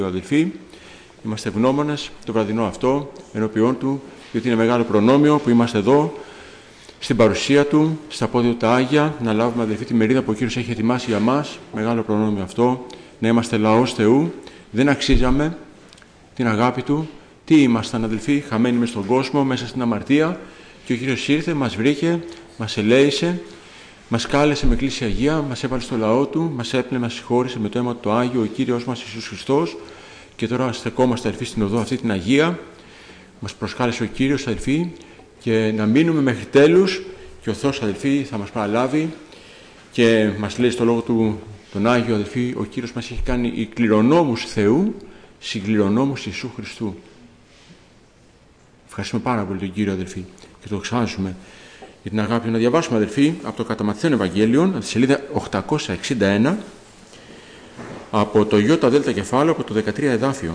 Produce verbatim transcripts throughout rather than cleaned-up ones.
Αδελφοί, είμαστε ευγνώμονες το βραδινό αυτό ενώπιόν Του, διότι είναι μεγάλο προνόμιο που είμαστε εδώ στην παρουσία Του, στα πόδια Του τα Άγια, να λάβουμε, αδελφοί, τη μερίδα που ο Κύριος έχει ετοιμάσει για μας. Μεγάλο προνόμιο αυτό, να είμαστε λαός Θεού. Δεν αξίζαμε την αγάπη Του. Τι ήμασταν, αδελφοί, χαμένοι μες στον κόσμο, μέσα στην αμαρτία, και ο Κύριος ήρθε, μας βρήκε, μας ελέησε, μας κάλεσε με κλίση Αγία, μας έβαλε στο λαό Του, μας έπλαινε, μας συγχώρησε με το αίμα του το Άγιο, ο Κύριος μας Ιησούς Χριστός, και τώρα στεκόμαστε, αδελφοί, στην οδό αυτή την Αγία. Μας προσκάλεσε ο Κύριος, αδελφοί, και να μείνουμε μέχρι τέλους, και ο Θεός, αδελφοί, θα μας παραλάβει και μας λέει στο λόγο Του τον Άγιο, αδελφοί, ο Κύριος μας έχει κάνει οι κληρονόμους Θεού, συγκληρονόμους Ιησού Χριστού. Ευχαριστούμε πάρα πολύ τον Κύριο, αδελφοί, και το εξάζουμε για την αγάπη. Να διαβάσουμε, αδελφοί, από το κατά Ματθαίον Ευαγγέλιον, από τη σελίδα οκτακόσια εξήντα ένα, από το Ιώτα Δέλτα κεφάλαιο, από το δεκατρία εδάφιο.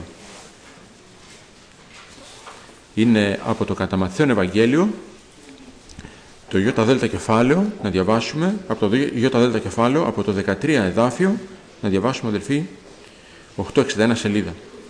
Είναι από το κατά Ματθαίον Ευαγγέλιο, το Ιώτα Δέλτα κεφάλαιο, να διαβάσουμε, από το Ιώτα Δέλτα κεφάλαιο, από το δεκατρία εδάφιο, να διαβάσουμε, αδελφοί, οκτακόσια εξήντα ένα σελίδα.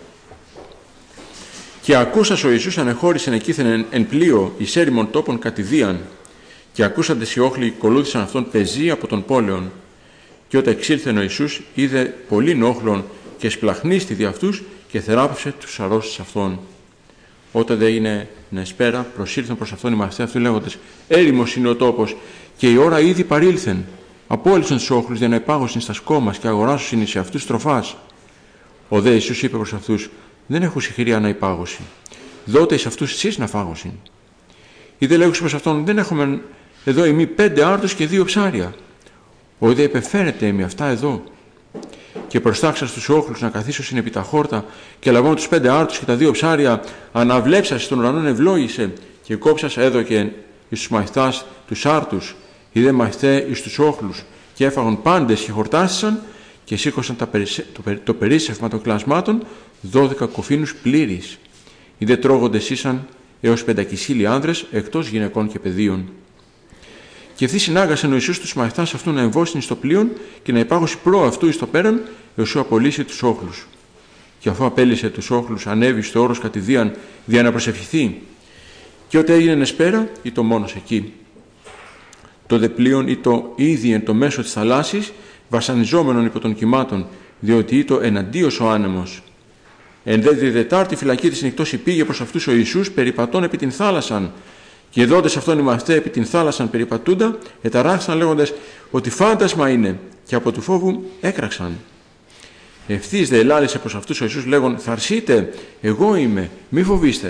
«Και ακούσας ο Ιησούς ανεχώρησεν εκείθεν εν πλοίο εις έρημον τόπων κατηδίαν, και ακούσαντες οι όχλοι κολούθησαν αυτόν πεζοί από των πόλεων. Και όταν εξήλθεν ο Ιησούς, είδε πολλήν όχλων και σπλαχνίστη δι' αυτούς και θεράπευσε τους αρρώστους αυτών. Όταν δε έγινε νεσπέρα, προσήλθαν προς αυτόν οι μαθηταί αυτού λέγοντες: Έρημος είναι ο τόπος, και η ώρα ήδη παρήλθεν. Απόλυσαν τους όχλους για να υπάγωσιν στα σκόμας και αγοράσουν σε αυτούς τροφάς. Ο δε Ιησούς είπε προς αυτούς: Δεν έχω συγχειρία να υπάγωσιν. Δότε εις αυτούς εσείς να φάγωσιν. Ή δε λέγουσι προς αυτόν: Δεν έχουμε εδώ εμεί πέντε άρτους και δύο ψάρια. Ο δε είπε: Φέρετε εμεί αυτά εδώ. Και προστάξας τους όχλους να καθίσωσιν επί τα χόρτα, και λαβών τους πέντε άρτους και τα δύο ψάρια, αναβλέψας στον ουρανόν ευλόγησε, και κόψας έδωκε εις τους μαθητάς τους άρτους. Οι δε μαθηταί εις τους όχλους, και έφαγον πάντες και χορτάστησαν, και σήκωσαν τα περισε... το, περι... το περίσσευμα των κλασμάτων, δώδεκα κοφίνους πλήρεις. Οι δε τρώγοντες ήσαν έως πεντακισίλιοι άνδρες, εκτός γυναικών και παιδίων. Και ευθύ συνάγασαν ο Ιησούς τους μαθητάς αυτού να εμβώσουν στο πλοίον και να υπάγωσι προ αυτού εις το πέραν, έως ου απολύσει τους όχλους. Και αφού απέλυσε τους όχλους, ανέβη στο όρος κατηδίαν δια να προσευχηθεί. Και όταν έγινε νεσπέρα, ή το μόνος εκεί. Το δε πλοίον ή το ήδη εν το μέσο της θαλάσσης, βασανιζόμενον υπό των κυμάτων, διότι ήτο εναντίος ο άνεμος. Εν δε τη Δετάρτη φυλακή της νυχτός υπήγε προς αυτούς ο Ιησούς περιπατών επί την θάλασσαν. Και δόντες αυτόν οι μαθηταί επί την θάλασσαν περιπατούντα, εταράχθησαν λέγοντες ότι φάντασμα είναι, και από του φόβου έκραξαν. Ευθύς δε ελάλησε προς αυτούς ο Ιησούς λέγον: Θαρσείτε, εγώ είμαι, μη φοβήστε.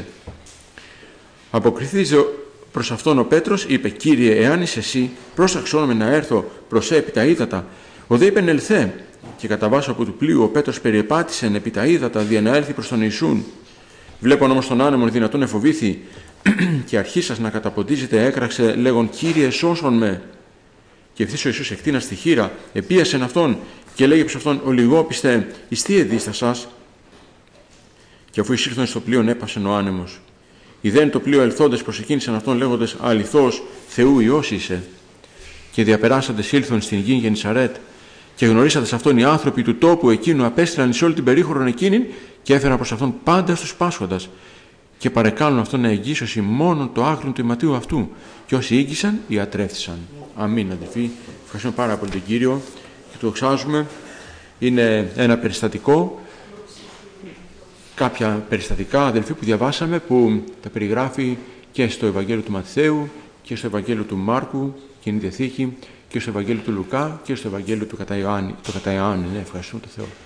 Αποκριθείς προς αυτόν ο Πέτρος, είπε: Κύριε, εάν είσαι εσύ, πρόσταξόν με να έρθω προς σε επί τα ύδατα. Ο δε είπεν: Ελθέ. Και κατά βάσο από του πλοίου ο Πέτρος περιεπάτησεν επί τα ύδατα δια να έλθει προς τον Ιησούν. Βλέπον όμως τον άνεμον δυνατόν εφοβήθη, και αρχίσας να καταποντίζεται έκραξε λέγον: Κύριε, σώσον με. Και ευθύς ο Ιησούς εκτείνας στη χείρα, επίασεν αυτόν και λέγε προς αυτόν: Ολιγόπιστε, εις τι εδίστασας. Και αφού εισήλθον στο πλοίο, έπασεν ο άνεμος. Ιδέν το πλοίο ελθόντες προσεκίνησαν αυτόν λέγοντες: Αληθώς, Θεού Υιός είσαι. Και διαπεράσαντες ήλθον στην γη Γεννησαρέτ, και γνωρίσαντες αυτόν οι άνθρωποι του τόπου εκείνου απέστειλαν εις όλη την περίχωρον εκείνην, και έφεραν προς αυτόν πάντα στους πάσχοντας. Και παρεκάλουν αυτόν να εγγύσωση μόνον το άκρον του ηματίου αυτού. Και όσοι ήγησαν, ιατρεύθησαν. Αμήν, αδελφοί. Ευχαριστούμε πάρα πολύ τον Κύριο και το εξάζουμε. Είναι ένα περιστατικό, κάποια περιστατικά, αδελφοί, που διαβάσαμε, που τα περιγράφει και στο Ευαγγέλιο του Ματθαίου και στο Ευαγγέλιο του Μάρκου, Καινή Διαθήκη, και στο Ευαγγέλιο του Λουκά και στο Ευαγγέλιο του κατά Ιωάννη. Το κατά Ιωάννη, ναι, ευχαριστούμε τον Θεό.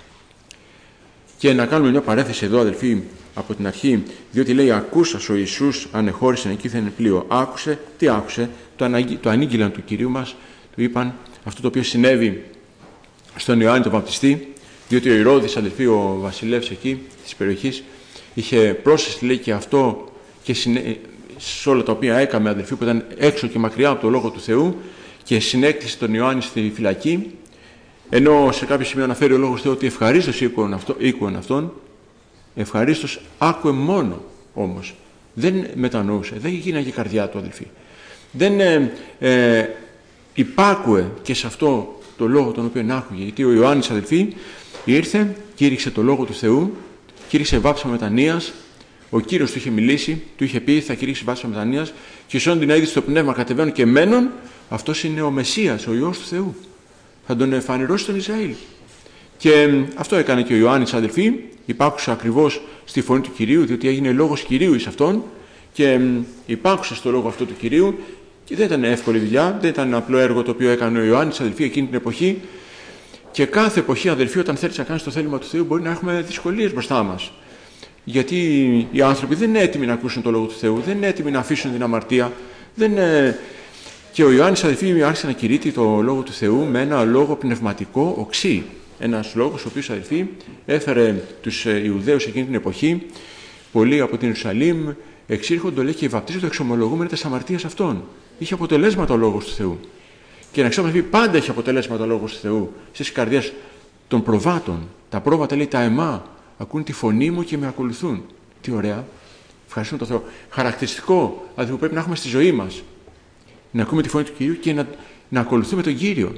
Και να κάνουμε μια παρέθεση εδώ, αδελφοί, από την αρχή, διότι λέει: Ακούσας ο Ιησούς ανεχώρησεν εκείθεν πλοίο. Άκουσε, τι άκουσε, το, αναγγ... το ανήγγυλαν του Κυρίου μας, του είπαν αυτό το οποίο συνέβη στον Ιωάννη τον Βαπτιστή, διότι ο Ηρώδης, αδελφοί, ο βασιλεύς εκεί της περιοχής, είχε πρόσθεση, λέει, και αυτό και συνέ... σε όλα τα οποία έκαμε, αδελφοί, που ήταν έξω και μακριά από το Λόγο του Θεού, και συνέκλεισε τον Ιωάννη στη φυλακή. Ενώ σε κάποιο σημείο αναφέρει ο Λόγος Θεού ότι ευχαρίστως ήκουαν αυτόν, ευχαρίστως άκουε μόνο όμως. Δεν μετανοούσε, δεν γίναγε καρδιά του, αδελφοί. Δεν ε, ε, υπάκουε και σε αυτό το λόγο τον οποίο άκουγε. Γιατί ο Ιωάννης, αδελφοί, ήρθε, κήρυξε το Λόγο του Θεού κήρυξε βάπτισμα μετανοίας. Ο Κύριος του είχε μιλήσει, του είχε πει: θα κηρύξει βάπτισμα μετανοίας, και όσον την είδηση στο πνεύμα κατεβαίνουν και μένουν, αυτός είναι ο Μεσσίας, ο Υιός του Θεού. Θα τον εφανερώσει στον Ισραήλ. Και αυτό έκανε και ο Ιωάννης, αδελφοί, υπάκουσε ακριβώς στη φωνή του Κυρίου, διότι έγινε λόγος Κυρίου εις αυτόν, και υπάκουσε στο λόγο αυτό του Κυρίου, και δεν ήταν εύκολη δουλειά, δεν ήταν απλό έργο το οποίο έκανε ο Ιωάννης, αδελφοί, εκείνη την εποχή. Και κάθε εποχή, αδελφοί, όταν θέλεις να κάνεις το θέλημα του Θεού, μπορεί να έχουμε δυσκολίες μπροστά μας. Γιατί οι άνθρωποι δεν είναι έτοιμοι να ακούσουν το λόγο του Θεού, δεν είναι έτοιμοι να αφήσουν την αμαρτία. Δεν είναι... Και ο Ιωάννης, αδελφοί, άρχισε να κηρύττει το λόγο του Θεού με ένα λόγο πνευματικό οξύ. Ένας λόγος ο οποίος, αδελφοί, έφερε τους Ιουδαίους εκείνη την εποχή, πολλοί από την Ιερουσαλήμ εξήρχονται, λέει, και βαπτίζονται εξομολογούμενοι τις αμαρτίες αυτών. Είχε αποτελέσματα ο λόγος του Θεού. Και να ξέρουμε, αδελφοί, πάντα έχει αποτελέσματα ο λόγος του Θεού στις καρδιές των προβάτων. Τα πρόβατα, λέει, τα αιμά, ακούν τη φωνή μου και με ακολουθούν. Τι ωραία. Ευχαριστούμε τον Θεό. Χαρακτηριστικό, αδελφοί, που πρέπει να έχουμε στη ζωή μας. Να ακούμε τη φωνή του Κυρίου και να, να ακολουθούμε τον Κύριο.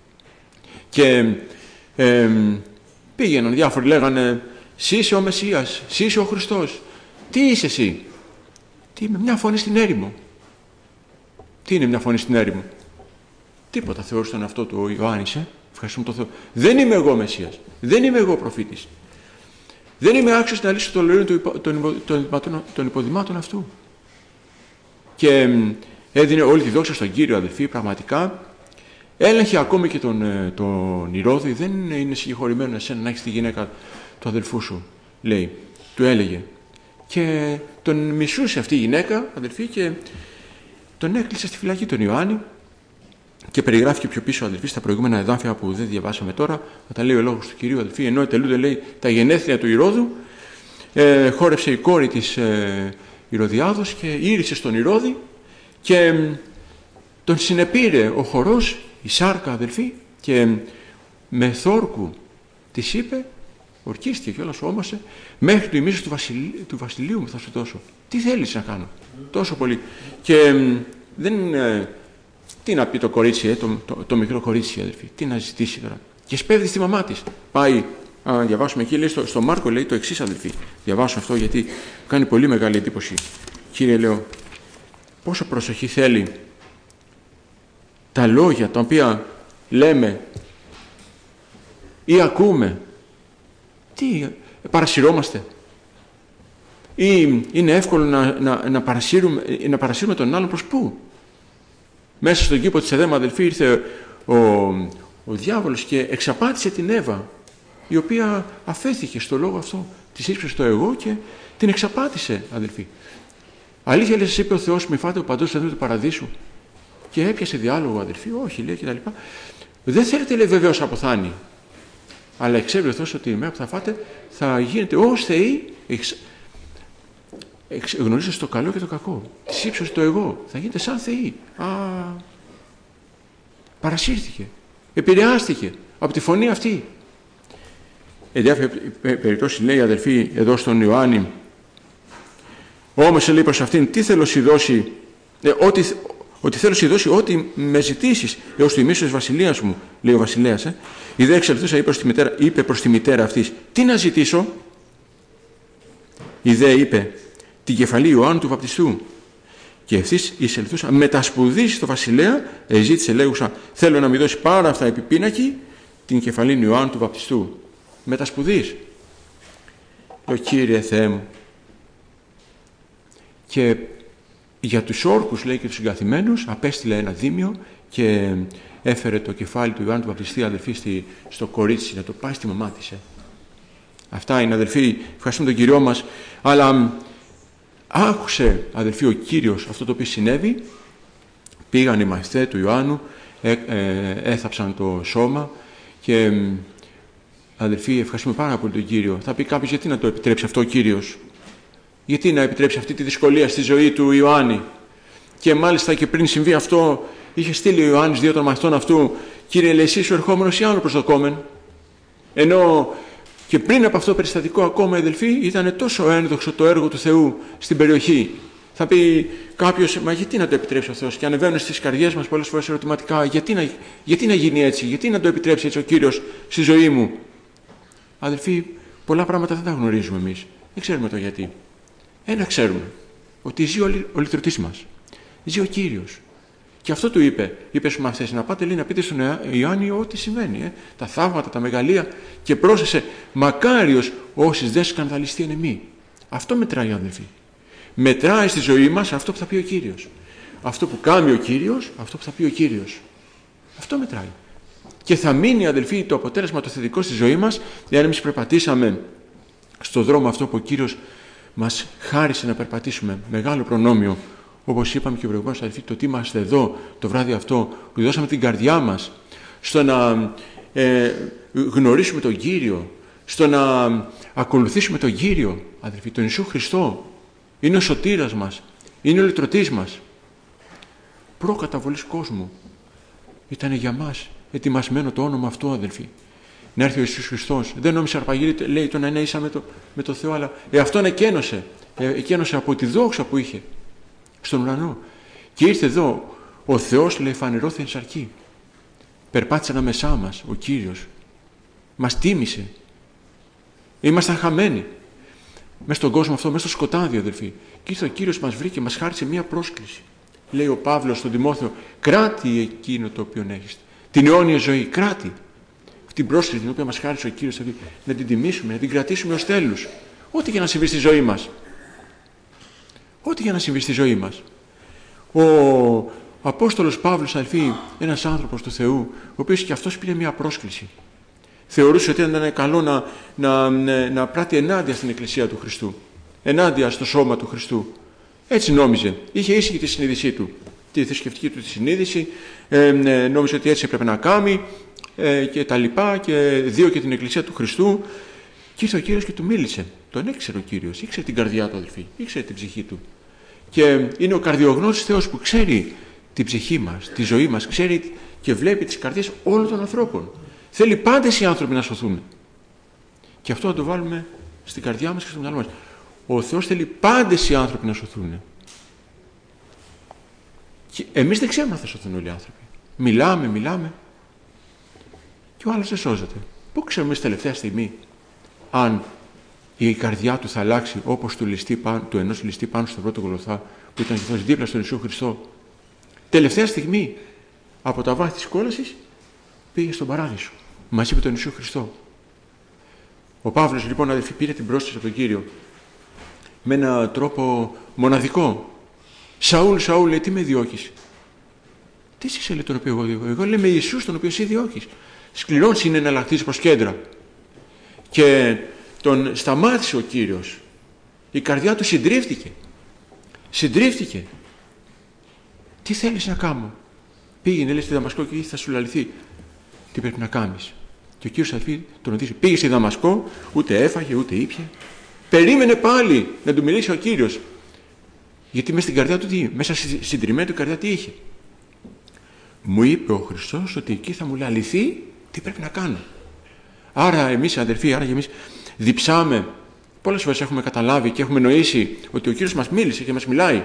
Και ε, πήγαιναν διάφοροι, λέγανε: «Συ είσαι ο Μεσσίας, συ είσαι ο Χριστός». Τι είσαι εσύ? Τι είμαι? Μια φωνή στην έρημο. Τι είναι μια φωνή στην έρημο? Τίποτα. Θεώρησε τον εαυτό του ο Ιωάννης. Ε? Ευχαριστούμε τον Θεό. Δεν είμαι εγώ Μεσσίας. Δεν είμαι εγώ προφήτης. Δεν είμαι άξιος να λύσω το λωρίδιο των, των, των, των υποδημάτων αυτού. Και ε, έδινε όλη τη δόξα στον Κύριο, αδελφοί, πραγματικά. Έλεγχε ακόμη και τον, τον Ηρώδη. Δεν είναι συγχωρημένο εσένα να έχεις τη γυναίκα του αδελφού σου, λέει. Του έλεγε. Και τον μισούσε αυτή η γυναίκα, αδελφοί, και τον έκλεισε στη φυλακή τον Ιωάννη. Και περιγράφηκε πιο πίσω, αδελφοί, στα προηγούμενα εδάφια που δεν διαβάσαμε τώρα, όταν λέει ο λόγος του Κυρίου, αδελφοί, ενώ ετελούνται, λέει, τα γενέθλια του Ηρώδου, ε, χόρεψε η κόρη της ε, Ηρωδιάδος και ήρυσε στον Ηρώδη και ε, τον συνεπήρε ο χορός, η σάρκα, αδελφοί, και ε, με θόρκου της είπε, ορκίστηκε κιόλας, όμασε, μέχρι το ημίσος του, βασιλείου, του βασιλείου μου θα σου δώσω. Τι θέλεις να κάνω? Τόσο πολύ. Και ε, δεν... Ε, τι να πει το κορίτσι, ε, το, το, το μικρό κορίτσι, αδελφοί, τι να ζητήσει τώρα? Και σπέβδει στη μαμά της. Πάει, α, διαβάσουμε εκεί, λέει, στο, στο Μάρκο λέει το εξής, αδελφοί. Διαβάσω αυτό γιατί κάνει πολύ μεγάλη εντύπωση. Κύριε, λέω, πόσο προσοχή θέλει τα λόγια τα οποία λέμε ή ακούμε. Τι, παρασυρώμαστε? Ή είναι εύκολο να, να, να, παρασύρουμε, να παρασύρουμε τον άλλον προς πού? Μέσα στον κήπο της Εδέμ, αδελφοί, ήρθε ο, ο διάβολος και εξαπάτησε την Εύα, η οποία αφέθηκε στο λόγο αυτό, της ύψωσε το εγώ και την εξαπάτησε, αδελφοί. Αλήθεια, λέει, σας είπε ο Θεός, μη φάτε ο παντός του παραδείσου? Και έπιασε διάλογο, αδελφοί. Όχι, λέει, κτλ. Δεν θέλετε, λέει, βεβαίως αποθάνει, αλλά εξέβει ο Θεός ότι η μέρα που θα φάτε θα γίνετε ως Θεοί, εξ, εξ, γνωρίζετε το καλό και το κακό. Της ύψωσε το εγώ. Θα γίνετε σαν Θεοί. Α, παρασύρθηκε. Επηρεάστηκε από τη φωνή αυτή. Εν διάφορα περιπτώσει, λέει, αδελφοί, εδώ στον Ιωάννη, όμως, λέει, προς αυτήν, τι θέλω σου δώσει, ε, ότι, ότι θέλω σου δώσει ό,τι με ζητήσεις έως του ημίσου της βασιλείας μου, λέει ο βασιλέας. Ε. Η δε εξελθούσα είπε προς τη μητέρα, είπε προς τη μητέρα αυτής, τι να ζητήσω? Η δε είπε, την κεφαλή Ιωάννου του Βαπτιστού. Και ευθύς εισελθούσα μετασπουδής στο βασιλέα, ζήτησε, λέγουσα, θέλω να μην δώσει πάρα αυτά επί πίνακι, την κεφαλή Ιωάννου του Βαπτιστού. Μετασπουδής. Ο Κύριε Θεέ μου. Και για τους όρκους, λέει, και τους συγκαθημένους απέστειλε ένα δίμιο και έφερε το κεφάλι του Ιωάννου του Βαπτιστή, αδελφοί, στο κορίτσι να το πάει στη μαμά της. Ε. Αυτά είναι, αδελφοί, ευχαριστούμε τον Κυριό μας, αλλά άκουσε, αδελφοί, ο Κύριος αυτό το οποίο συνέβη. Πήγαν οι μαθητές του Ιωάννου, ε, ε, έθαψαν το σώμα και, αδελφοί, ευχαριστούμε πάρα πολύ τον Κύριο. Θα πει κάποιος, γιατί να το επιτρέψει αυτό ο Κύριος? Γιατί να επιτρέψει αυτή τη δυσκολία στη ζωή του Ιωάννη? Και μάλιστα και πριν συμβεί αυτό, είχε στείλει ο Ιωάννης δύο των μαθητών αυτού, Κύριε, λέει, εσύ ο ερχόμενος ή άλλο προσδοκόμενο? Ενώ και πριν από αυτό το περιστατικό, ακόμα, αδελφοί, ήταν τόσο ένδοξο το έργο του Θεού στην περιοχή. Θα πει κάποιος, μα γιατί να το επιτρέψει ο Θεός? Και ανεβαίνουν στις καρδιές μας πολλές φορές ερωτηματικά, γιατί να, γιατί να γίνει έτσι, γιατί να το επιτρέψει έτσι ο Κύριος στη ζωή μου? Αδελφοί, πολλά πράγματα δεν τα γνωρίζουμε εμείς. Δεν ξέρουμε το γιατί. Ένα ξέρουμε. Ότι ζει ο, ο λυτρωτής μας. Ζει ο Κύριος. Και αυτό του είπε. Είπε στους μαθητές, να πάτε λέει, να πείτε στον Ιωάννη ό,τι συμβαίνει. Ε, τα θαύματα, τα μεγαλεία. Και πρόσθεσε, μακάριος όσοι δεν σκανδαλιστεί εν εμεί. Αυτό μετράει, αδελφοί. Μετράει στη ζωή μας αυτό που θα πει ο Κύριος. Αυτό που κάνει ο Κύριος, αυτό που θα πει ο Κύριος. Αυτό μετράει. Και θα μείνει, αδελφοί, το αποτέλεσμα το θετικό στη ζωή μας, εάν εμείς περπατήσαμε στον δρόμο αυτό που ο Κύριος μας χάρισε να περπατήσουμε. Μεγάλο προνόμιο. Όπως είπαμε και προηγουμένως, αδελφοί, το ότι είμαστε εδώ το βράδυ αυτό, που δώσαμε την καρδιά μας στο να ε, γνωρίσουμε τον Κύριο, στο να ακολουθήσουμε τον Κύριο, αδελφοί, τον Ιησού Χριστό. Είναι ο σωτήρας μας, είναι ο λυτρωτής μας. Προκαταβολής κόσμου. Ήταν για μας ετοιμασμένο το όνομα αυτό, αδελφοί. Να έρθει ο Ιησούς Χριστός. Δεν νόμιζε αρπαγήρη, λέει, το να είναι ίσα με το, με το Θεό, αλλά ε, αυτόν εκένωσε. Ε, εκένωσε από τη δόξα που είχε στον ουρανό. Και ήρθε εδώ ο Θεός, λέει, φανερώθη εν σαρκί. Περπάτησε ανάμεσά μας ο Κύριος. Μας τίμησε. Ήμασταν χαμένοι. Μες στον κόσμο αυτό, μες στο σκοτάδι, αδελφοί. Και ήρθε ο Κύριος, μας βρήκε, μας χάρισε μία πρόσκληση. Λέει ο Παύλος στον Τιμόθεο, κράτη εκείνο το οποίο έχεις. Την αιώνια ζωή, κράτη. Αυτή την πρόσκληση την οποία μας χάρισε ο Κύριος, δηλαδή, να την τιμήσουμε, να την κρατήσουμε ως τέλους. Ό,τι για να συμβεί στη ζωή μας. Ό,τι για να συμβεί στη ζωή μας. Ο Απόστολος Παύλος, αδελφοί, ένας άνθρωπος του Θεού, ο οποίος και αυτός πήρε μια πρόσκληση. Θεωρούσε ότι ήταν καλό να, να, να, να πράττει ενάντια στην Εκκλησία του Χριστού. Ενάντια στο σώμα του Χριστού. Έτσι νόμιζε. Είχε ήσυχη τη συνείδησή του. Τη θρησκευτική του τη συνείδηση. Ε, ε, νόμιζε ότι έτσι έπρεπε να κάνει ε, και τα λοιπά. Και δίωκε την Εκκλησία του Χριστού. Και ήρθε ο Κύριος και του μίλησε. Τον ήξερε ο Κύριος. Ήξερε την καρδιά του, αδελφοί. Ήξερε την ψυχή του. Και είναι ο καρδιογνώστης Θεός που ξέρει την ψυχή μας, τη ζωή μας. Ξέρει και βλέπει τις καρδιές όλων των ανθρώπων. Θέλει πάντες οι άνθρωποι να σωθούν. Και αυτό να το βάλουμε στην καρδιά μας και στο μυαλό μας. Ο Θεός θέλει πάντες οι άνθρωποι να σωθούν. Και εμείς δεν ξέρουμε αν θα σωθούν όλοι οι άνθρωποι. Μιλάμε, μιλάμε. Και ο άλλος δεν σώζεται. Πού ξέρουμε εμείς τελευταία στιγμή αν η καρδιά του θα αλλάξει όπως του, ληστή, του ενός ληστή πάνω στο πρώτο Γολγοθά που ήταν και δίπλα στον Ιησού Χριστό. Τελευταία στιγμή από τα βάθη της κόλασης πήγε στον παράδεισο μαζί με τον Ιησού Χριστό. Ο Παύλος λοιπόν, αδελφοί, πήρε την πρόσκληση από τον Κύριο με έναν τρόπο μοναδικό. Σαούλ, Σαούλ, λέει, τι με διώκεις? Τι είσαι, λέει, τον οποίο εγώ διώκω? Εγώ, λέει, με Ιησούς τον οποίο εσύ διώκεις. Σκληρός είναι να αλλάχθεις προς κέντρα. Και τον σταμάτησε ο Κύριος. Η καρδιά του συντρίφτηκε. Συντρίφτηκε. Τι θέλεις να κάνω? Πήγαινε, λέει, στη Δαμασκό και θα σου λαληθεί τι πρέπει να κάνεις. Και ο Κύριος, αδελφοί, τον οδήγησε. Πήγε στη Δαμασκό, ούτε έφαγε, ούτε ήπιε. Περίμενε πάλι να του μιλήσει ο Κύριος. Γιατί μέσα στην καρδιά του, τι, μέσα στη συντριμμένη του καρδιά τι είχε? Μου είπε ο Χριστός ότι εκεί θα μου λαληθεί τι πρέπει να κάνω. Άρα εμείς, αδελφοί, άρα και εμείς διψάμε. Πολλές φορές έχουμε καταλάβει και έχουμε νοήσει ότι ο Κύριος μας μίλησε και μας μιλάει.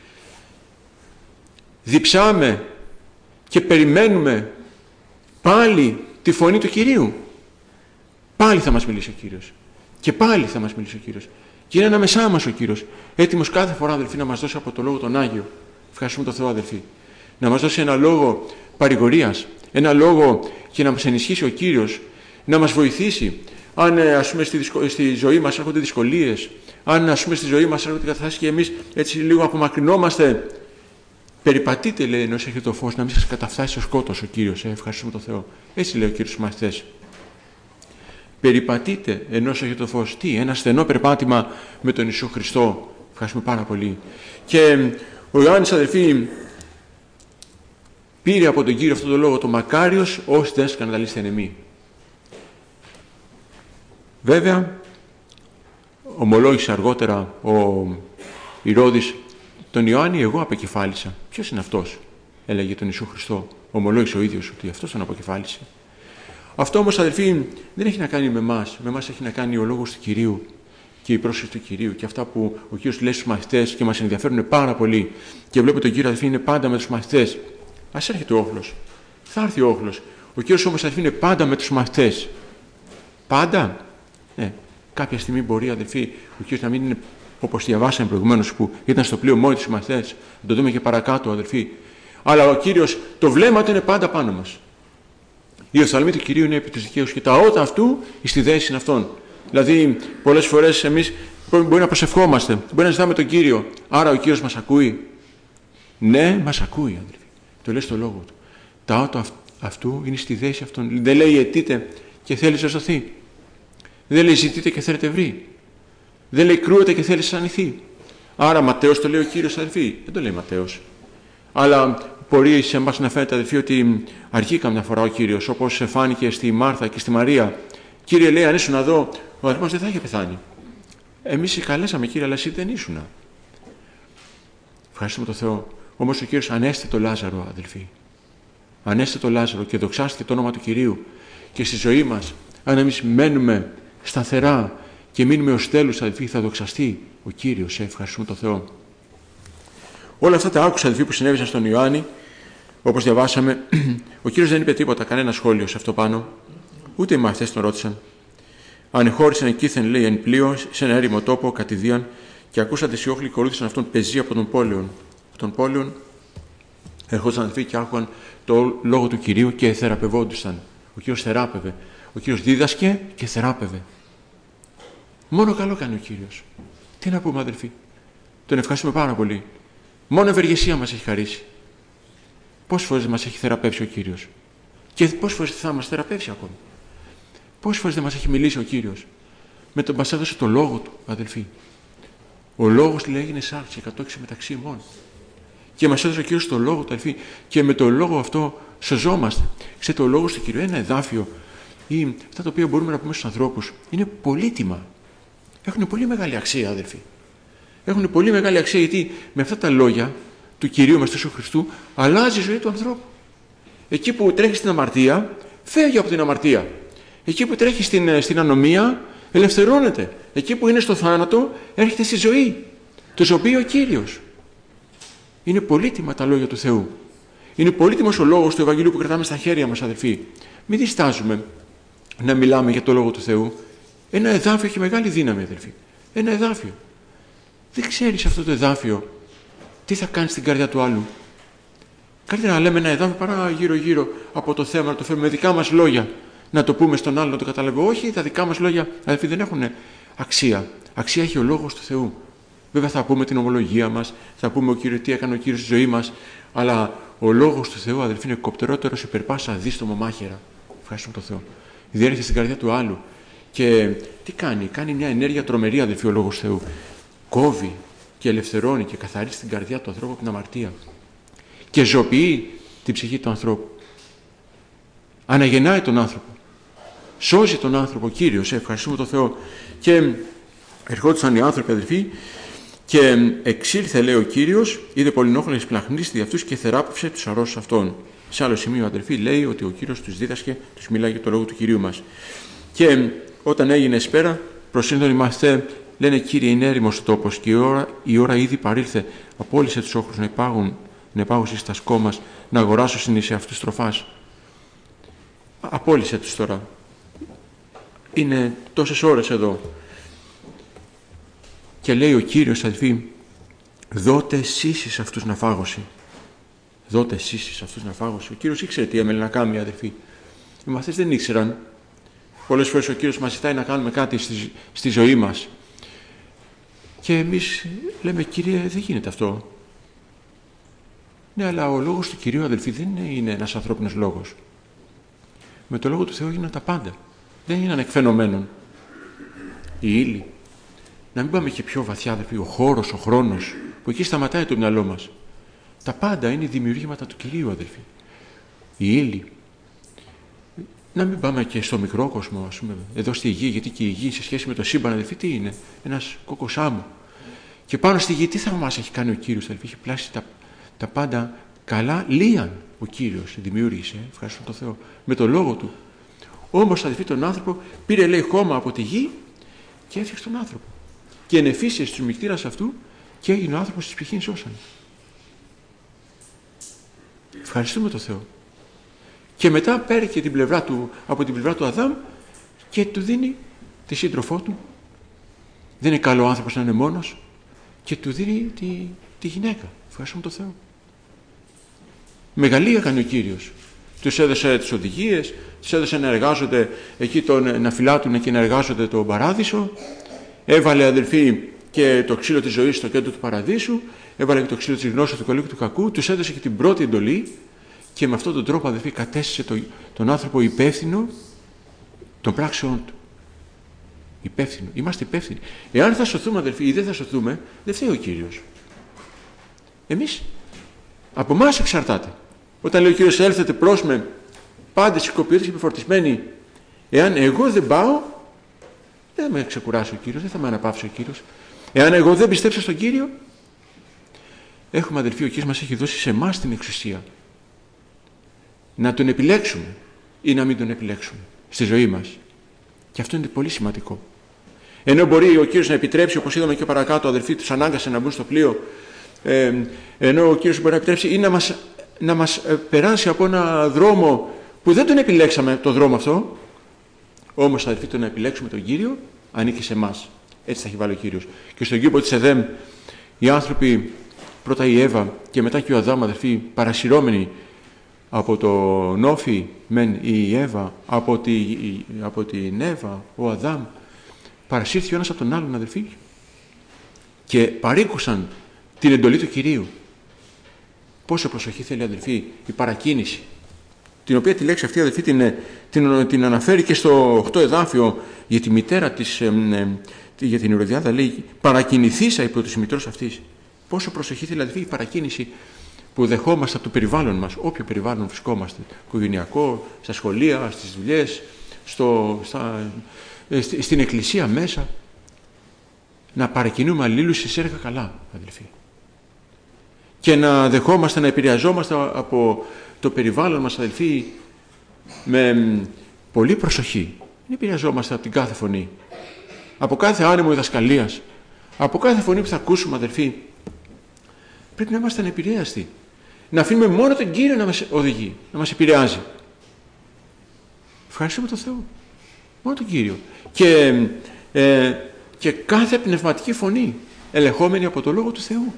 Διψάμε και περιμένουμε πάλι τη φωνή του Κυρίου. Πάλι θα μας μιλήσει ο Κύριος. Και πάλι θα μας μιλήσει ο Κύριος. Και είναι ανάμεσά μας ο Κύριος. Έτοιμος κάθε φορά, αδελφοί, να μας δώσει από το λόγο τον Άγιο. Ευχαριστούμε τον Θεό, αδελφοί. Να μας δώσει ένα λόγο παρηγορίας. Ένα λόγο και να μας ενισχύσει ο Κύριος. Να μας βοηθήσει. Αν, ας πούμε, στη, δυσκο... στη ζωή μας έρχονται δυσκολίες. Αν, ας πούμε, στη ζωή μας έρχονται καταστάσεις και εμείς έτσι λίγο απομακρυνόμαστε. Περιπατείτε, λέει, ενώ έχετε το φως, να μην σας καταφτάσει στο σκότος ο Κύριος. Ε, ευχαριστούμε τον Θεό. Έτσι λέει ο Κύριος στους μαθητές. Περιπατείτε ενώ έχετε το φως. Τι, ένα στενό περπάτημα με τον Ιησού Χριστό. Ευχαριστούμε πάρα πολύ. Και ο Ιωάννης, αδελφοί, πήρε από τον Κύριο αυτό το λόγο, το μακάριος όσοι δεν σκανδαλίσετε εν εμεί. Βέβαια, ομολόγησε αργότερα ο Ηρώδης τον Ιωάννη, εγώ απεκεφάλισα. Ποιος είναι αυτός? Έλεγε τον Ιησού Χριστό. Ομολόγησε ο ίδιος ότι αυτός τον αποκεφάλισε. Αυτό όμως, αδελφοί, δεν έχει να κάνει με εμάς. Με εμάς έχει να κάνει ο λόγος του Κυρίου και η πρόσκληση του Κυρίου και αυτά που ο Κύριος λέει στους μαθητές και μας ενδιαφέρουν πάρα πολύ. Και βλέπω τον Κύριο, αδελφοί, είναι πάντα με τους μαθητές. Ας έρχεται ο όχλος. Θα έρθει ο όχλος. Ο Κύριος όμως, αδελφοί, είναι πάντα με τους μαθητές. Πάντα. Ναι. κάποια στιγμή μπορεί, αδελφοί, ο Κύριος να μην είναι όπως διαβάσαμε προηγουμένως, που ήταν στο πλοίο μόνοι τους οι μαθητές. Να το δούμε και παρακάτω, αδελφοί. Αλλά ο Κύριος, το βλέμμα του είναι πάντα πάνω μας. Η οφθαλμή του Κυρίου είναι επί τους δικαίους και τα ότα αυτού εις τη δέση αυτών. Δηλαδή, πολλές φορές εμείς μπορεί να προσευχόμαστε, μπορεί να ζητάμε τον Κύριο. Άρα ο Κύριος μας ακούει. Ναι, μας ακούει, αδελφοί. Το λέει στο λόγο του. Τα ότα αυτού είναι στη δέση αυτών. Δεν λέει αιτείτε και θέλει να σωθεί. Δεν λέει ζητείτε και θέλετε βρει. Δεν λέει κρούεται και θέλει να ανηθεί. Άρα Ματθαίος το λέει ο Κύριος, αδελφοί. Δεν το λέει Ματθαίος. Αλλά μπορεί σε εμάς να φαίνεται, αδελφοί, ότι αργεί καμιά φορά ο Κύριος, όπως φάνηκε στη Μάρθα και στη Μαρία. Κύριε, λέει, αν ήσουν εδώ, ο αδερφός δεν θα είχε πεθάνει. Εμείς σε καλέσαμε, Κύριε, αλλά εσύ δεν ήσουνα. Ευχαριστούμε τον Θεό. Όμως ο Κύριος ανέστη το Λάζαρο, αδελφοί. Ανέστη το Λάζαρο και δοξάστηκε το όνομα του Κυρίου. Και στη ζωή μας, αν εμείς μένουμε σταθερά και μείνουμε ως τέλους, αδελφοί, θα δοξαστεί ο Κύριος. Ευχαριστούμε τον Θεό. Όλα αυτά τα άκουσα, αδελφοί, που συνέβησαν στον Ιωάννη, όπως διαβάσαμε. Ο Κύριος δεν είπε τίποτα, κανένα σχόλιο σε αυτό πάνω. Ούτε οι μαθητές τον ρώτησαν. Ανεχώρησαν εκείθεν, λέει, εν πλοίο, σε ένα έρημο τόπο, κατηδίαν, και ακούσατε οι όχλοι ακολούθησαν αυτόν πεζή από τον πόλεων. Από τον πόλεων ερχόντουσαν, αδελφοί, και άκουγαν το λόγο του Κυρίου και θεραπευόντουσαν. Ο Κύριος θεράπευε. Ο Κύριος δίδασκε και θεράπευε. Μόνο καλό κάνει ο Κύριος. Τι να πούμε, αδελφοί. Τον ευχαριστούμε πάρα πολύ. Μόνο ευεργεσία μας έχει χαρίσει. Πόσες φορές μας έχει θεραπεύσει ο Κύριος. Και πόσες φορές θα μας θεραπεύσει ακόμη. Πόσες φορές δεν μας έχει μιλήσει ο Κύριος. Με τον μας έδωσε το λόγο του, αδελφοί. Ο λόγος, λέει, έγινε σάρξ και κατόχισε μεταξύ ημών. Και μας έδωσε ο Κύριος το λόγο του, αδελφοί. Και με το λόγο αυτό σωζόμαστε. Ξέρετε, ο λόγος του Κυρίου, ένα εδάφιο ή αυτά τα οποία μπορούμε να πούμε στους ανθρώπους, είναι πολύτιμα. Έχουν πολύ μεγάλη αξία, αδελφοί. Έχουν πολύ μεγάλη αξία, γιατί με αυτά τα λόγια του Κυρίου μας, του Ιησού Χριστού, αλλάζει η ζωή του ανθρώπου. Εκεί που τρέχει στην αμαρτία, φεύγει από την αμαρτία. Εκεί που τρέχει στην, στην ανομία, ελευθερώνεται. Εκεί που είναι στο θάνατο, έρχεται στη ζωή. Το ζωοποιεί ο Κύριος. Είναι πολύτιμα τα λόγια του Θεού. Είναι πολύτιμος ο λόγος του Ευαγγελίου που κρατάμε στα χέρια μας, αδελφοί. Μην διστάζουμε να μιλάμε για το λόγο του Θεού. Ένα εδάφιο έχει μεγάλη δύναμη, αδελφοί. Ένα εδάφιο. Δεν ξέρεις αυτό το εδάφιο τι θα κάνει στην καρδιά του άλλου. Καλύτερα να λέμε ένα εδάφιο παρά γύρω-γύρω από το θέμα, να το φέρουμε με δικά μας λόγια, να το πούμε στον άλλο, να το καταλάβει. Όχι, τα δικά μας λόγια, αδελφοί, δεν έχουν αξία. Αξία έχει ο λόγος του Θεού. Βέβαια θα πούμε την ομολογία μας, θα πούμε ο Κύριος, τι έκανε ο Κύριος στη ζωή μας, αλλά ο λόγος του Θεού, αδελφοί, είναι κοπτερότερος υπερπάσα αδίστομο μάχαιρα. Ευχαριστούμε τον Θεό. Διέρχεται στην καρδιά του άλλου. Και τι κάνει, κάνει μια ενέργεια τρομερή, αδελφοί, ο λόγος του Θεού. Κόβει και ελευθερώνει και καθαρίζει την καρδιά του ανθρώπου από την αμαρτία. Και ζωοποιεί την ψυχή του ανθρώπου. Αναγεννάει τον άνθρωπο. Σώζει τον άνθρωπο ο Κύριος. Ευχαριστούμε τον Θεό. Και ερχόντουσαν οι άνθρωποι, αδελφοί, και εξήλθε, λέει, ο Κύριος, είδε πολυνόχλες πλαχνίστη δι' αυτούς και θεράπευσε τους αρρώστους αυτών. Σε άλλο σημείο, αδελφοί, λέει ότι ο Κύριος τους δίδασκε, τους μιλάει για το λόγο του Κυρίου μας. Και όταν έγινε σπέρα, προσήλθαν οι μαθητές, λένε, Κύριε, είναι έρημος ο τόπος και η ώρα, η ώρα ήδη παρήλθε. Απόλυσε τους όχλους να υπάγουν, να υπάγουν στα σκόμας, να αγοράσω στην εις αυτούς τροφάς. Απόλυσε τους τώρα. Είναι τόσες ώρες εδώ. Και λέει ο Κύριος, αδελφοί, δότε σύσεις αυτούς να φάγωση. Δότε σύσεις αυτούς να φάγωση. Ο Κύριος ήξερε τι έμελε να κάνει, αδελφοί. Οι μαθητές δεν ήξεραν. Πολλές φορές ο Κύριος μας ζητάει να κάνουμε κάτι στη, στη ζωή μας. Και εμείς λέμε, Κύριε, δεν γίνεται αυτό. Ναι, αλλά ο λόγος του Κυρίου, αδελφοί, δεν είναι ένας ανθρώπινος λόγος. Με το λόγο του Θεού έγιναν τα πάντα. Δεν είναι εκφαινομένων. Η ύλη. Να μην πάμε και πιο βαθιά, αδελφοί, ο χώρος, ο χρόνος, που εκεί σταματάει το μυαλό μας. Τα πάντα είναι δημιουργήματα του Κυρίου, αδελφοί. Η ύλη. Να μην πάμε και στο μικρό κόσμο, ας πούμε, εδώ στη γη, γιατί και η γη σε σχέση με το σύμπαν, αδελφοί, τι είναι, ένας κόκκος άμμο. Και πάνω στη γη, τι θα μας έχει κάνει ο Κύριος, αδελφοί, έχει πλάσει τα, τα πάντα καλά, λίαν ο Κύριος δημιούργησε, ευχαριστώ τον Θεό, με το λόγο του. Όμως, αδελφοί, τον άνθρωπο πήρε, λέει, χώμα από τη γη και έφτιαξε τον άνθρωπο. Και ενεφύσιε στους μυκτήρας αυτού και έγινε ο άνθρωπος της ψυχής σώσαν. Ευχαριστούμε τον Θεό. Και μετά παίρνει και την πλευρά του, από την πλευρά του Αδάμ και του δίνει τη σύντροφό του, Δεν είναι καλό ο άνθρωπος να είναι μόνος και του δίνει τη, τη γυναίκα. Ευχαριστούμε τον Θεό. Μεγαλεία κάνει ο Κύριος. Τους έδωσε τις οδηγίες, τους έδωσε να εργάζονται εκεί, τον, να φυλάτουν και να εργάζονται τον παράδεισο. Έβαλε, αδελφοί, και το ξύλο της ζωής στο κέντρο του παραδείσου. Έβαλε και το ξύλο της γνώσης του καλού και του κακού. Τους έδωσε και την πρώτη εντολή και με αυτόν τον τρόπο, αδελφοί, κατέστησε το, τον άνθρωπο υπεύθυνο των πράξεών του. Υπεύθυνο. Είμαστε υπεύθυνοι. Εάν θα σωθούμε, αδελφοί, ή δεν θα σωθούμε, δεν φταίει ο Κύριος. Εμείς, από εμάς εξαρτάται. Όταν λέει ο Κύριος, έλθετε προς με, πάντες οικοποιητές και επιφορτισμένοι, εάν εγώ δεν πάω, δεν θα με ξεκουράσει ο Κύριος, δεν θα με αναπαύσει ο Κύριος. Εάν εγώ δεν πιστέψω στον Κύριο, έχουμε, αδελφοί, ο Κύριος μας έχει δώσει σε εμάς την εξουσία να τον επιλέξουμε ή να μην τον επιλέξουμε στη ζωή μας. Και αυτό είναι πολύ σημαντικό. Ενώ μπορεί ο Κύριος να επιτρέψει, όπως είδαμε και παρακάτω, αδελφοί τους ανάγκασε να μπουν στο πλοίο, ε, ενώ ο Κύριος μπορεί να επιτρέψει ή να μας, να μας ε, περάσει από ένα δρόμο που δεν τον επιλέξαμε τον δρόμο αυτό, όμως, αδελφοί, το να επιλέξουμε τον Κύριο ανήκει σε εμάς. Έτσι θα έχει βάλει ο Κύριος. Και στον κήπο της Εδέμ, οι άνθρωποι, πρώτα η Εύα και μετά και ο Αδάμ, αδελφοί, παρασυρώμενοι από το νόφι μεν η Εύα, από, τη, από την Εύα ο Αδάμ, παρασύρθη ο ένας από τον άλλον, αδελφοί, και παρήκουσαν την εντολή του Κυρίου. Πόσο προσοχή θέλει, αδελφοί, η παρακίνηση, την οποία τη λέξη αυτή, αδελφοί, την, την, την αναφέρει και στο οκτώ εδάφιο για τη μητέρα της, ε, ε, για την Ηρωδιάδα, λέει, παρακινηθήσα υπό της μητρός αυτής. Πόσο προσοχή θέλει, αδελφοί, η παρακίνηση που δεχόμαστε από το περιβάλλον μας, όποιο περιβάλλον βρισκόμαστε, οικογενειακό, στα σχολεία, στις δουλειές, στο, στα, στην εκκλησία μέσα, να παρακινούμε αλλήλους σε έργα καλά, αδελφοί. Και να δεχόμαστε, να επηρεαζόμαστε από το περιβάλλον μας, αδελφοί, με πολύ προσοχή. Δεν επηρεαζόμαστε από την κάθε φωνή, από κάθε άνεμο διδασκαλίας, από κάθε φωνή που θα ακούσουμε, αδελφοί. Πρέπει να είμαστε ανεπηρέαστοι. Να αφήνουμε μόνο τον Κύριο να μας οδηγεί, να μας επηρεάζει. Ευχαριστούμε τον Θεό. Μόνο τον Κύριο. Και, ε, και κάθε πνευματική φωνή ελεγχόμενη από το Λόγο του Θεού.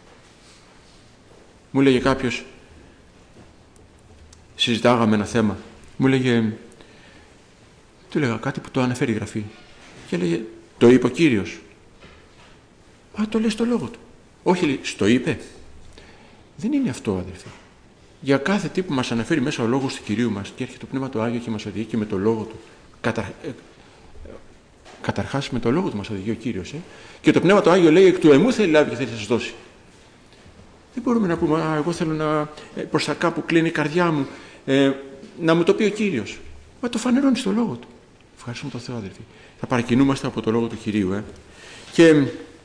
Μου λέγε κάποιος, συζητάγαμε ένα θέμα, μου λέγε, του λέγα κάτι που το αναφέρει η Γραφή. Και λέγε, το είπε ο Κύριος. Α, το λέει στο Λόγο του. Όχι, λέει, στο είπε. Δεν είναι αυτό, αδελφοί. Για κάθε τι που μας αναφέρει μέσα ο Λόγος του Κυρίου μας και έρχεται το Πνεύμα το Άγιο και μας οδηγεί και με το Λόγο του. Καταρ... Ε, καταρχάς με το Λόγο του μας οδηγεί ο Κύριος. Ε. Και το Πνεύμα το Άγιο λέει, εκ του εμού θέλει λάβει και θέλει να σας δώσει. Δεν μπορούμε να πούμε, α, εγώ θέλω να, ε, προς τα κάπου κλείνει η καρδιά μου, ε, να μου το πει ο Κύριος. Μα το φανερώνει στο Λόγο του. Ευχαριστούμε τον Θεό, αδελφοί. Θα παρακινούμαστε από το Λόγο του Κυρίου. Ε. Και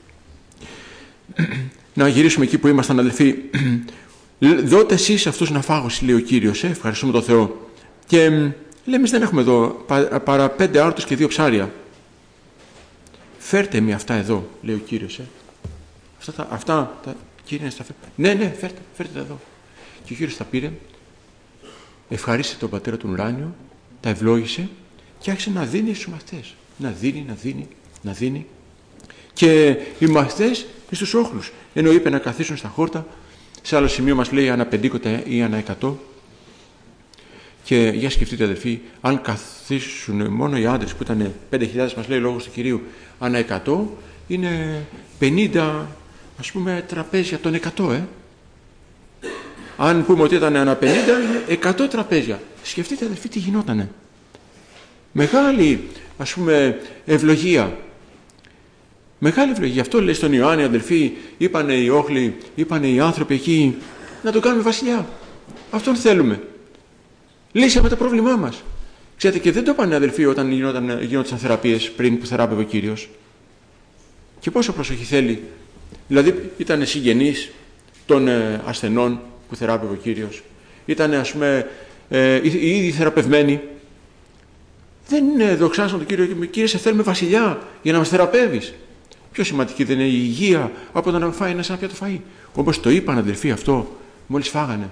να γυρίσουμε εκεί που ήμασταν, αδελφοί. Δώτε εσείς αυτούς να φάγωσι, λέει ο Κύριος. Ε. Ευχαριστούμε τον Θεό. Και λέμε, εμείς δεν έχουμε εδώ παρά πέντε άρτους και δύο ψάρια. Φέρτε με αυτά εδώ, λέει ο Κύριος. Ε. Αυτά, τα, αυτά τα, Κύριε, στα φέρτε. Ναι, ναι, φέρτε, φέρτε τα εδώ. Και ο Κύριος τα πήρε, ευχαρίστησε τον Πατέρα του ουράνιο, τα ευλόγησε και άρχισε να δίνει στους μαθητές. Να δίνει, να δίνει, να δίνει. Και οι μαθητές στους όχλους. Ενώ είπε να καθίσουν στα χόρτα, σε άλλο σημείο μας λέει ανά πεντήκοντα ή ανά εκατό. Και για σκεφτείτε, αδελφοί, αν καθίσουν μόνο οι άντρες που ήταν πέντε χιλιάδες, μας λέει λόγος του Κυρίου, ανά εκατό, είναι πενήντα, ας πούμε, τραπέζια των εκατό, ε. Αν πούμε ότι ήταν ανά πενήντα, είναι εκατό τραπέζια. Σκεφτείτε, αδελφοί, τι γινότανε. Μεγάλη, ας πούμε, ευλογία. Μεγάλη ευλογία. Αυτό λέει στον Ιωάννη, αδελφοί, είπανε οι όχλοι, είπανε οι άνθρωποι εκεί, να τον κάνουμε βασιλιά. Αυτόν θέλουμε. Λύσαμε το πρόβλημά μας. Ξέρετε, και δεν το είπανε, αδελφοί, όταν γινόταν, γινόταν θεραπείες πριν που θεράπευε ο Κύριος. Και πόσο προσοχή θέλει. Δηλαδή, ήταν συγγενείς των ε, ασθενών που θεράπευε ο Κύριος. Ήταν, ας πούμε, ε, οι ίδιοι θεραπευμένοι. Δεν ε, δοξάσαν τον Κύριο, Κύριε, σε θέλουμε βασιλιά για να μας θεραπεύεις. Πιο σημαντική δεν είναι η υγεία από το να φάει ένα σαν πιάτο φαΐ. Όπως το είπαν, αδελφοί, αυτό μόλις φάγανε.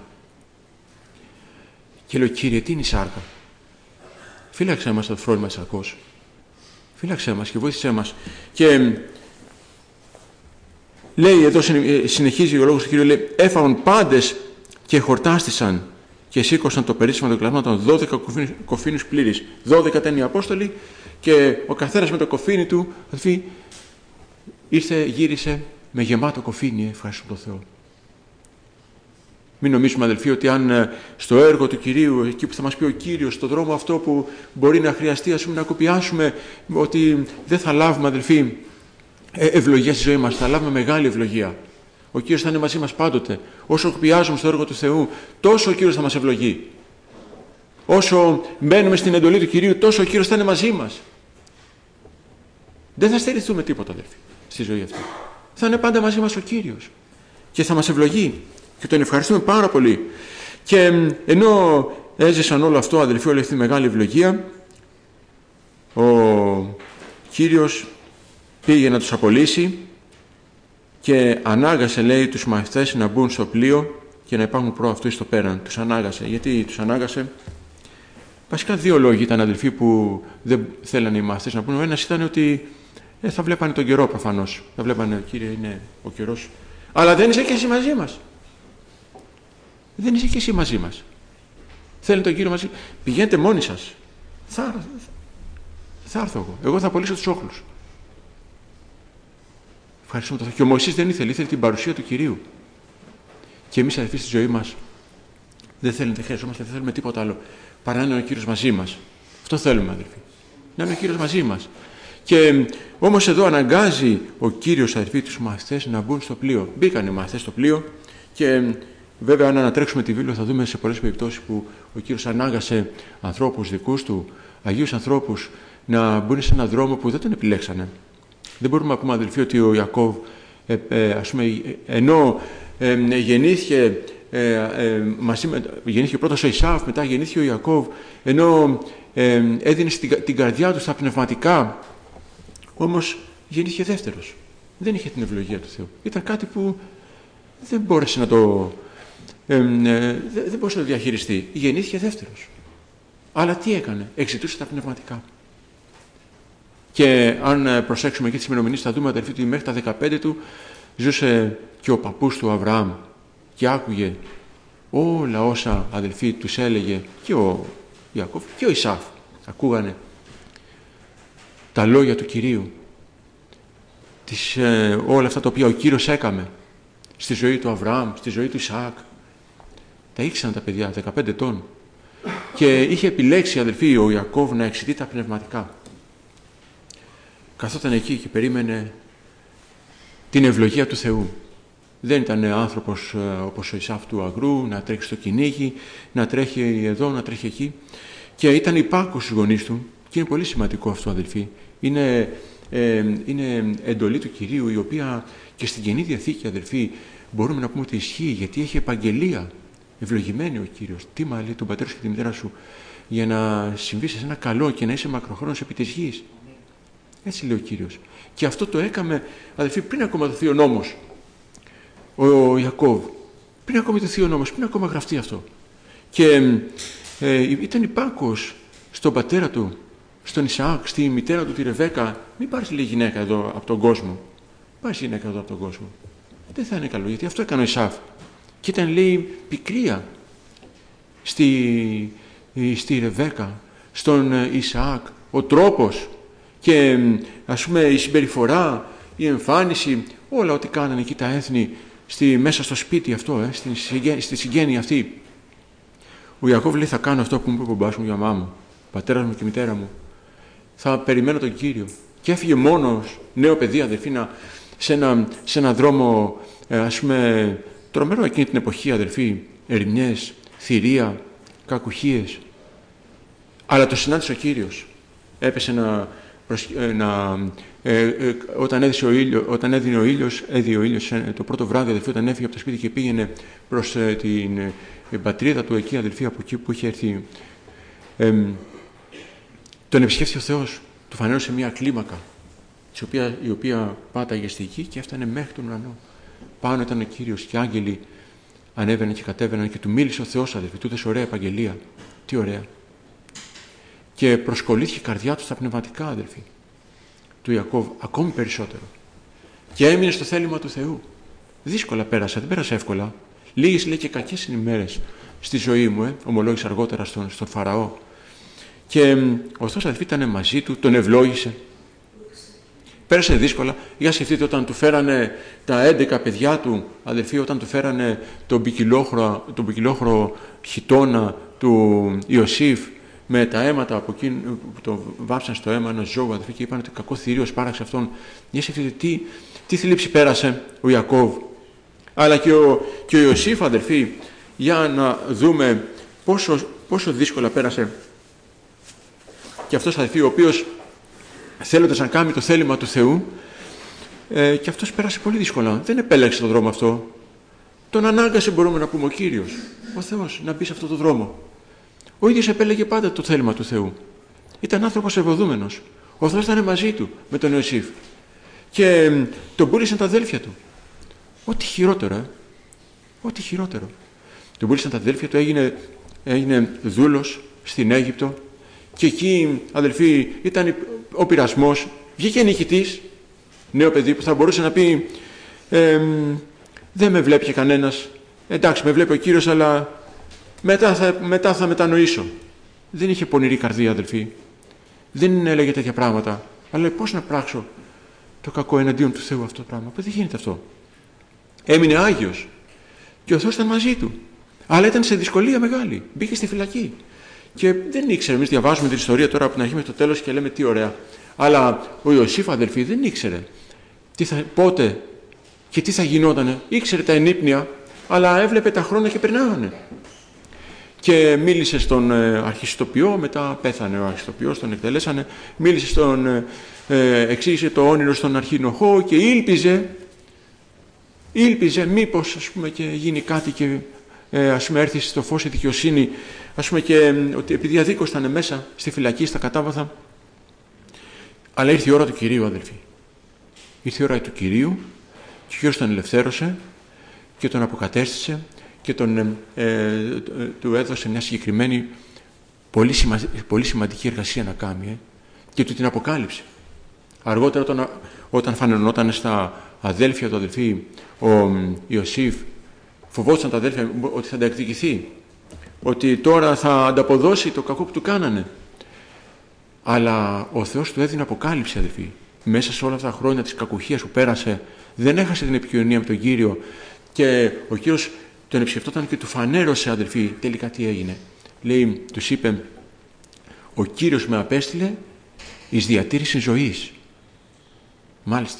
Και λέω, Κύριε, τι είναι η σάρκα. Φύλαξε μας το φρόνημα της σαρκός. Φύλαξε μας και βοήθησέ μας. Και λέει εδώ, συνεχίζει ο λόγος του Κυρίου, λέει, έφαγαν πάντες και χορτάστησαν και σήκωσαν το περίσσευμα των κλασμάτων δώδεκα κοφίνους πλήρης. δώδεκα ήταν οι Απόστολοι και ο καθένας με το κοφίνι του, αδελφοί, ήρθε, γύρισε με γεμάτο κοφίνι, ευχαριστούμε τον Θεό. Μην νομίζουμε, αδελφοί, ότι αν στο έργο του Κυρίου, εκεί που θα μας πει ο Κύριος, στον δρόμο αυτό που μπορεί να χρειαστεί, ας πούμε, να κοπιάσουμε, ότι δεν θα λάβουμε, αδελφοί, ευλογία στη ζωή μας, θα λάβουμε μεγάλη ευλογία. Ο Κύριος θα είναι μαζί μας πάντοτε. Όσο κοπιάζουμε στο έργο του Θεού, τόσο ο Κύριος θα μας ευλογεί. Όσο μπαίνουμε στην εντολή του Κυρίου, τόσο ο Κύριος θα είναι μαζί μας. Δεν θα στερηθούμε τίποτα, αδελφοί, στη ζωή αυτή. Θα είναι πάντα μαζί μας ο Κύριος και θα μας ευλογεί. Και τον ευχαριστούμε πάρα πολύ. Και ενώ έζησαν όλο αυτό, αδελφοί, όλη αυτή τη μεγάλη ευλογία, ο Κύριος πήγε να τους απολύσει και ανάγκασε, λέει, τους μαθητές να μπουν στο πλοίο και να υπάρχουν προ αυτού στο πέραν. Τους ανάγκασε. Γιατί τους ανάγκασε? Βασικά δύο λόγοι ήταν, αδελφοί, που δεν θέλανε οι μαθητές να μπουν. Ο ένας ήταν ότι ε, θα βλέπανε τον καιρό προφανώς. Θα βλέπανε, Κύριε, είναι ο καιρός. Αλλά δεν είσαι και εσύ μαζί μας. Δεν είσαι και εσύ μαζί μας. Θέλετε τον Κύριο μαζί. Πηγαίνετε μόνοι σας. Θα, θα έρθω εγώ. Εγώ θα απολύσω τους όχλους. Ευχαριστούμε τον Θεό. Και ο Μωυσής δεν ήθελε. Ήθελε την παρουσία του Κυρίου. Και εμείς, αδελφοί, στη ζωή μας δεν θέλουμε, δεν χρειαζόμαστε, δεν θέλουμε τίποτα άλλο παρά να είναι ο Κύριος μαζί μας. Αυτό θέλουμε, αδελφοί. Να είναι ο Κύριος μαζί μας. Και όμως εδώ αναγκάζει ο Κύριος, αδελφοί, τους μαθητές να μπουν στο πλοίο. Μπήκαν οι μαθητές στο πλοίο και βέβαια, αν ανατρέξουμε τη βίβλο, θα δούμε σε πολλές περιπτώσεις που ο Κύριος ανάγκασε ανθρώπους δικούς του, αγίους ανθρώπους, να μπουν σε έναν δρόμο που δεν τον επιλέξανε. Δεν μπορούμε να πούμε, αδελφοί, ότι ο Ιακώβ, ε, ε, ας πούμε, ενώ ε, ε, γεννήθηκε, ε, ε, μαζί με, γεννήθηκε πρώτος ο Ισάφ, μετά γεννήθηκε ο Ιακώβ, ενώ ε, έδινε την, την καρδιά του στα πνευματικά, όμως γεννήθηκε δεύτερος. Δεν είχε την ευλογία του Θεού. Ήταν κάτι που δεν μπόρεσε να το... Ε, ε, δεν μπορούσε να το διαχειριστεί. Γεννήθηκε δεύτερος. Αλλά τι έκανε? Εξητούσε τα πνευματικά. Και αν προσέξουμε και τις ημερομηνίες, θα δούμε, αδελφοί, ότι μέχρι τα δεκαπέντε του ζούσε και ο παππούς του Αβραάμ και άκουγε όλα όσα, αδελφοί, τους έλεγε και ο Ιακώβ και ο Ισάφ. Ακούγανε τα λόγια του Κυρίου, τις, ε, όλα αυτά τα οποία ο Κύριος έκαμε στη ζωή του Αβραάμ, στη ζωή του Ισαάκ. Τα ήξεραν τα παιδιά, δεκαπέντε ετών. Και είχε επιλέξει, αδελφοί, ο Ιακώβ να εξητεί τα πνευματικά. Καθόταν εκεί και περίμενε την ευλογία του Θεού. Δεν ήταν άνθρωπος όπως ο Ισάφ του αγρού, να τρέχει στο κυνήγι, να τρέχει εδώ, να τρέχει εκεί. Και ήταν υπάκουος στους γονείς του. Και είναι πολύ σημαντικό αυτό, αδελφοί. Είναι, ε, είναι εντολή του Κυρίου, η οποία και στην Καινή Διαθήκη, αδελφοί, μπορούμε να πούμε ότι ισχύει, γιατί έχει επαγγελία. Ευλογημένη ο Κύριος. Τίμα, λέει, τον πατέρα σου και τη μητέρα σου, για να συμβεί σε ένα καλό και να είσαι μακροχρόνος επί της γης. Έτσι λέει ο Κύριος. Και αυτό το έκαμε, αδελφοί, πριν ακόμα δοθεί ο νόμος. Ο Ιακώβ. Πριν ακόμα δοθεί ο νόμος, πριν ακόμα γραφτεί αυτό. Και ε, ήταν υπάκουος στον πατέρα του, στον Ισαάκ, στη μητέρα του, τη Ρεβέκα. Μην πάρεις, λέει, γυναίκα εδώ από τον κόσμο. Πάρεις γυναίκα εδώ από τον κόσμο. Δεν θα είναι καλό, γιατί αυτό έκανε ο Ισαάκ. Και ήταν, λέει, πικρία στη, στη Ρεβέκα, στον Ισαάκ, ο τρόπος και, ας πούμε, η συμπεριφορά, η εμφάνιση, όλα ό,τι κάνανε εκεί τα έθνη στη, μέσα στο σπίτι αυτό, ε, στη, στη συγγένεια αυτή. Ο Ιακώβ λέει, θα κάνω αυτό που μου είπε ο μπαμπάς μου, η μαμά μου, ο πατέρας μου και η μητέρα μου. Θα περιμένω τον Κύριο. Και έφυγε μόνος, νέο παιδί, αδελφοί, σε ένα, σε ένα δρόμο, ε, ας πούμε, τρομερό εκείνη την εποχή, αδελφοί, ερημιές, θηρία, κακουχίες. Αλλά το συνάντησε ο Κύριος. Έπεσε να, να ε, ε, όταν, έδισε ο ήλιο, όταν έδινε ο ήλιος, έδιε ο ήλιος το πρώτο βράδυ, αδελφοί, όταν έφυγε από το σπίτι και πήγαινε προς ε, την ε, πατρίδα του εκεί, αδελφοί, από εκεί που είχε έρθει, ε, τον επισκέφθηκε ο Θεός, του φανέρωσε μια κλίμακα, η οποία, η οποία πάταγε στη γη και έφτανε μέχρι τον ουρανό. Πάνω ήταν ο Κύριος και οι άγγελοι ανέβαιναν και κατέβαιναν και του μίλησε ο Θεός, αδελφοί, του έδωσε ωραία επαγγελία. Τι ωραία. Και προσκολήθηκε η καρδιά του στα πνευματικά, αδελφοί, του Ιακώβ, ακόμη περισσότερο. και έμεινε στο θέλημα του Θεού. Δύσκολα πέρασε, δεν πέρασε εύκολα. Λίγες, λέει, και κακές είναι οι μέρες στη ζωή μου, ε, ομολόγησε αργότερα στον, στον Φαραώ. Και ο Θεός, αδελφοί, ήταν μαζί του, τον ευλόγησε. Πέρασε δύσκολα. Για σκεφτείτε όταν του φέρανε τα έντεκα παιδιά του, αδελφοί, όταν του φέρανε τον ποικιλόχρο, τον ποικιλόχρο χιτώνα του Ιωσήφ με τα αίματα από εκείνο που το βάψαν στο αίμα ενός ζώου, αδελφοί, και είπαν ότι κακό θηρίο πάραξε αυτόν. Για σκεφτείτε τι, τι θλίψη πέρασε ο Ιακώβ. Αλλά και ο, και ο Ιωσήφ, αδελφοί, για να δούμε πόσο, πόσο δύσκολα πέρασε και αυτός, αδελφοί, ο οποίος θέλοντας να κάνει το θέλημα του Θεού, ε, και αυτός πέρασε πολύ δύσκολα. Δεν επέλεξε τον δρόμο αυτό. Τον ανάγκασε, μπορούμε να πούμε, ο Κύριος, ο Θεός, να μπει σε αυτόν τον δρόμο. Ο ίδιος επέλεγε πάντα το θέλημα του Θεού. Ήταν άνθρωπος ευωδούμενος. Ο Θεός ήταν μαζί του με τον Ιωσήφ. Και ε, τον πούλησαν τα αδέλφια του. Ό,τι χειρότερο, ε. Ό,τι χειρότερο. Τον πούλησαν τα αδέλφια του, έγινε, έγινε δούλος στην Αίγυπτο. Και εκεί, αδελφοί, ήταν ο πειρασμός. Βγήκε νικητής, νέο παιδί που θα μπορούσε να πει ε, δεν με βλέπει κανένας. Εντάξει, με βλέπει ο Κύριος, αλλά μετά θα, μετά θα μετανοήσω. Δεν είχε πονηρή καρδία, αδελφοί. Δεν έλεγε τέτοια πράγματα. Αλλά πώς να πράξω το κακό εναντίον του Θεού αυτό το πράγμα? Δεν γίνεται αυτό. Έμεινε Άγιος και ο Θεός ήταν μαζί του. Αλλά ήταν σε δυσκολία μεγάλη. Μπήκε στη φυλακή. Και δεν ήξερε, εμείς διαβάζουμε την ιστορία τώρα από την αρχή μέχρι το τέλος και λέμε τι ωραία. Αλλά ο Ιωσήφ, αδελφοί, δεν ήξερε τι θα, πότε και τι θα γινότανε. Ήξερε τα ενύπνια, αλλά έβλεπε τα χρόνια και περνάγανε. Και μίλησε στον ε, αρχιστοποιό, μετά πέθανε ο αρχιστοποιός, τον εκτελέσανε. Μίλησε στον, ε, ε, εξήγησε το όνειρο στον αρχινοχό και ήλπιζε, ήλπιζε μήπως, ας πούμε, και γίνει κάτι και ε, ας πούμε, έρθει στο φως η δικαιοσύνη, ας πούμε, και ε, ότι επειδή αδίκως ήταν μέσα στη φυλακή, στα κατάβαθα. Αλλά ήρθε η ώρα του Κυρίου, αδελφοί. Ήρθε η ώρα του Κυρίου και ο Κύριος τον ελευθέρωσε και τον αποκατέστησε και τον, ε, ε, του έδωσε μια συγκεκριμένη πολύ, σημα, πολύ σημαντική εργασία να κάνει, ε, και του την αποκάλυψε. Αργότερα όταν, όταν φανερωνόταν στα αδέλφια του, αδελφοί, ο Ιωσήφ, φοβόταν τα αδέλφια ότι θα τα εκδικηθεί, ότι τώρα θα ανταποδώσει το κακό που του κάνανε. Αλλά ο Θεός του έδινε αποκάλυψη, αδελφοί. Μέσα σε όλα αυτά τα χρόνια της κακουχίας που πέρασε, δεν έχασε την επικοινωνία με τον Κύριο και ο Κύριος τον επισκεφτόταν και του φανέρωσε, αδελφοί, τελικά τι έγινε. Λέει, τους είπε, ο Κύριος με απέστειλε εις διατήρηση ζωής. Μάλιστα.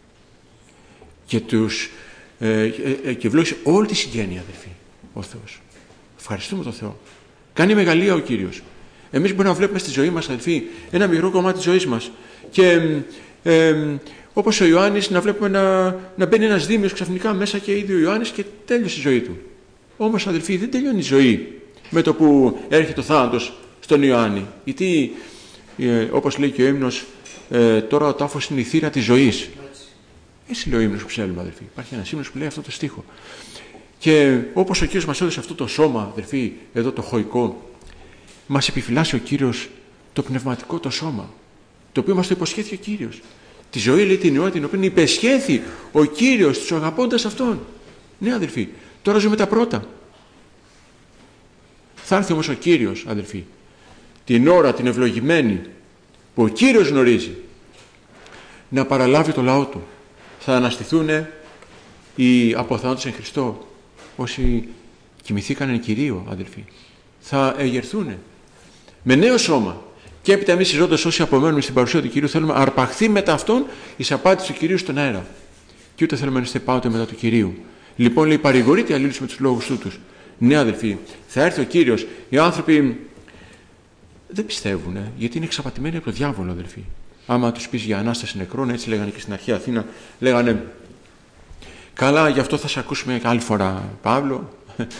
Και τους ε, ε, ε, και ευλόγησε όλη τη συγγένεια, αδελφοί, ο Θεός. Ευχαριστούμε τον Θεό. Κάνει μεγαλεία ο Κύριος. Εμείς μπορούμε να βλέπουμε στη ζωή μας, αδελφοί, ένα μικρό κομμάτι της ζωής μας. Και ε, ε, όπως ο Ιωάννης, να βλέπουμε να, να μπαίνει ένας δήμιος ξαφνικά μέσα και ήδη ο Ιωάννης και τέλειωσε η ζωή του. Όμως, αδελφοί, δεν τελειώνει η ζωή με το που έρχεται ο θάνατος στον Ιωάννη. Γιατί, ε, όπως λέει και ο ύμνος, ε, τώρα ο τάφος είναι η θύρα της ζωής. Έτσι λέει ο ύμνος που ψέλνουμε, αδελφοί. Υπάρχει ένας ύμνος που λέει αυτό το στίχο. Και όπως ο Κύριος μας έδωσε αυτό το σώμα, αδελφοί, εδώ το χωικό, μας επιφυλάσσει ο Κύριος το πνευματικό το σώμα, το οποίο μας το υποσχέθηκε ο Κύριος. Τη ζωή, λέει, την ιότητα την οποία υπεσχέθη ο Κύριος τους αγαπώντας Αυτόν. Ναι, αδελφοί, τώρα ζούμε τα πρώτα. Θα έρθει όμως ο Κύριος, αδελφοί, την ώρα την ευλογημένη που ο Κύριος γνωρίζει, να παραλάβει το λαό του. Θα αναστηθούν οι αποθανόντες εν Χριστώ, όσοι κοιμηθήκαν εν Κυρίω, αδελφοί. Θα εγερθούν με νέο σώμα. Και έπειτα εμείς οι ζώντες όσοι απομένουμε στην παρουσία του Κυρίου θέλουμε να αρπαχθεί μετά αυτόν εις απάντηση του Κυρίου στον αέρα. Και ούτε θέλουμε να είστε πάοτε μετά του Κυρίου. Λοιπόν, λέει, παρηγορείται αλλήλους με τους λόγους τούτους. Ναι, αδελφοί, θα έρθει ο Κύριος. Οι άνθρωποι δεν πιστεύουν, ε, γιατί είναι εξαπατημένοι από τον διάβολο, αδελφοί. Άμα τους πεις για Ανάσταση νεκρών, έτσι λέγανε και στην αρχαία Αθήνα, λέγανε, καλά, γι' αυτό θα σε ακούσουμε άλλη φορά, Παύλο.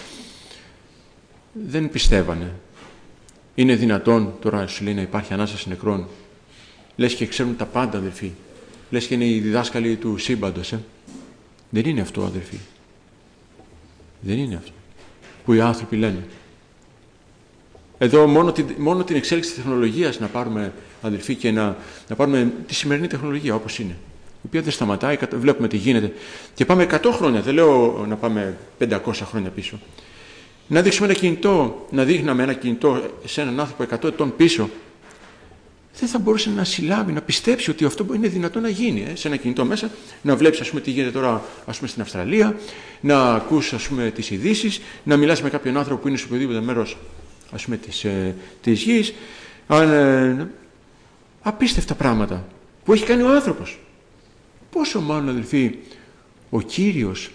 Δεν πιστεύανε. Είναι δυνατόν τώρα, σου λέει, να υπάρχει Ανάσταση νεκρών? Λες και ξέρουν τα πάντα, αδελφοί. Λες και είναι οι διδάσκαλοι του σύμπαντος, ε. Δεν είναι αυτό, αδελφοί. Δεν είναι αυτό που οι άνθρωποι λένε. Εδώ μόνο την, μόνο την εξέλιξη της τεχνολογίας να πάρουμε, αδελφοί, και να, να πάρουμε τη σημερινή τεχνολογία όπως είναι. η οποία δεν σταματάει, βλέπουμε τι γίνεται. Και πάμε εκατό χρόνια, δεν λέω να πάμε πεντακόσια χρόνια πίσω. Να δείξουμε ένα κινητό, να δείχναμε ένα κινητό σε έναν άνθρωπο εκατό ετών πίσω, δεν θα μπορούσε να συλλάβει, να πιστέψει ότι αυτό είναι δυνατό να γίνει. Ε, σε ένα κινητό μέσα, να βλέπεις, ας πούμε, τι γίνεται τώρα, ας πούμε, στην Αυστραλία, να ακούς, ας πούμε, τις ειδήσεις, να μιλάς με κάποιον άνθρωπο που είναι σε οποιοδήποτε μέρος, ας πούμε, της, ε, της γης. Ε, απίστευτα πράγματα που έχει κάνει ο άνθρωπος. Πόσο μάλλον, αδελφοί, ο Κύριος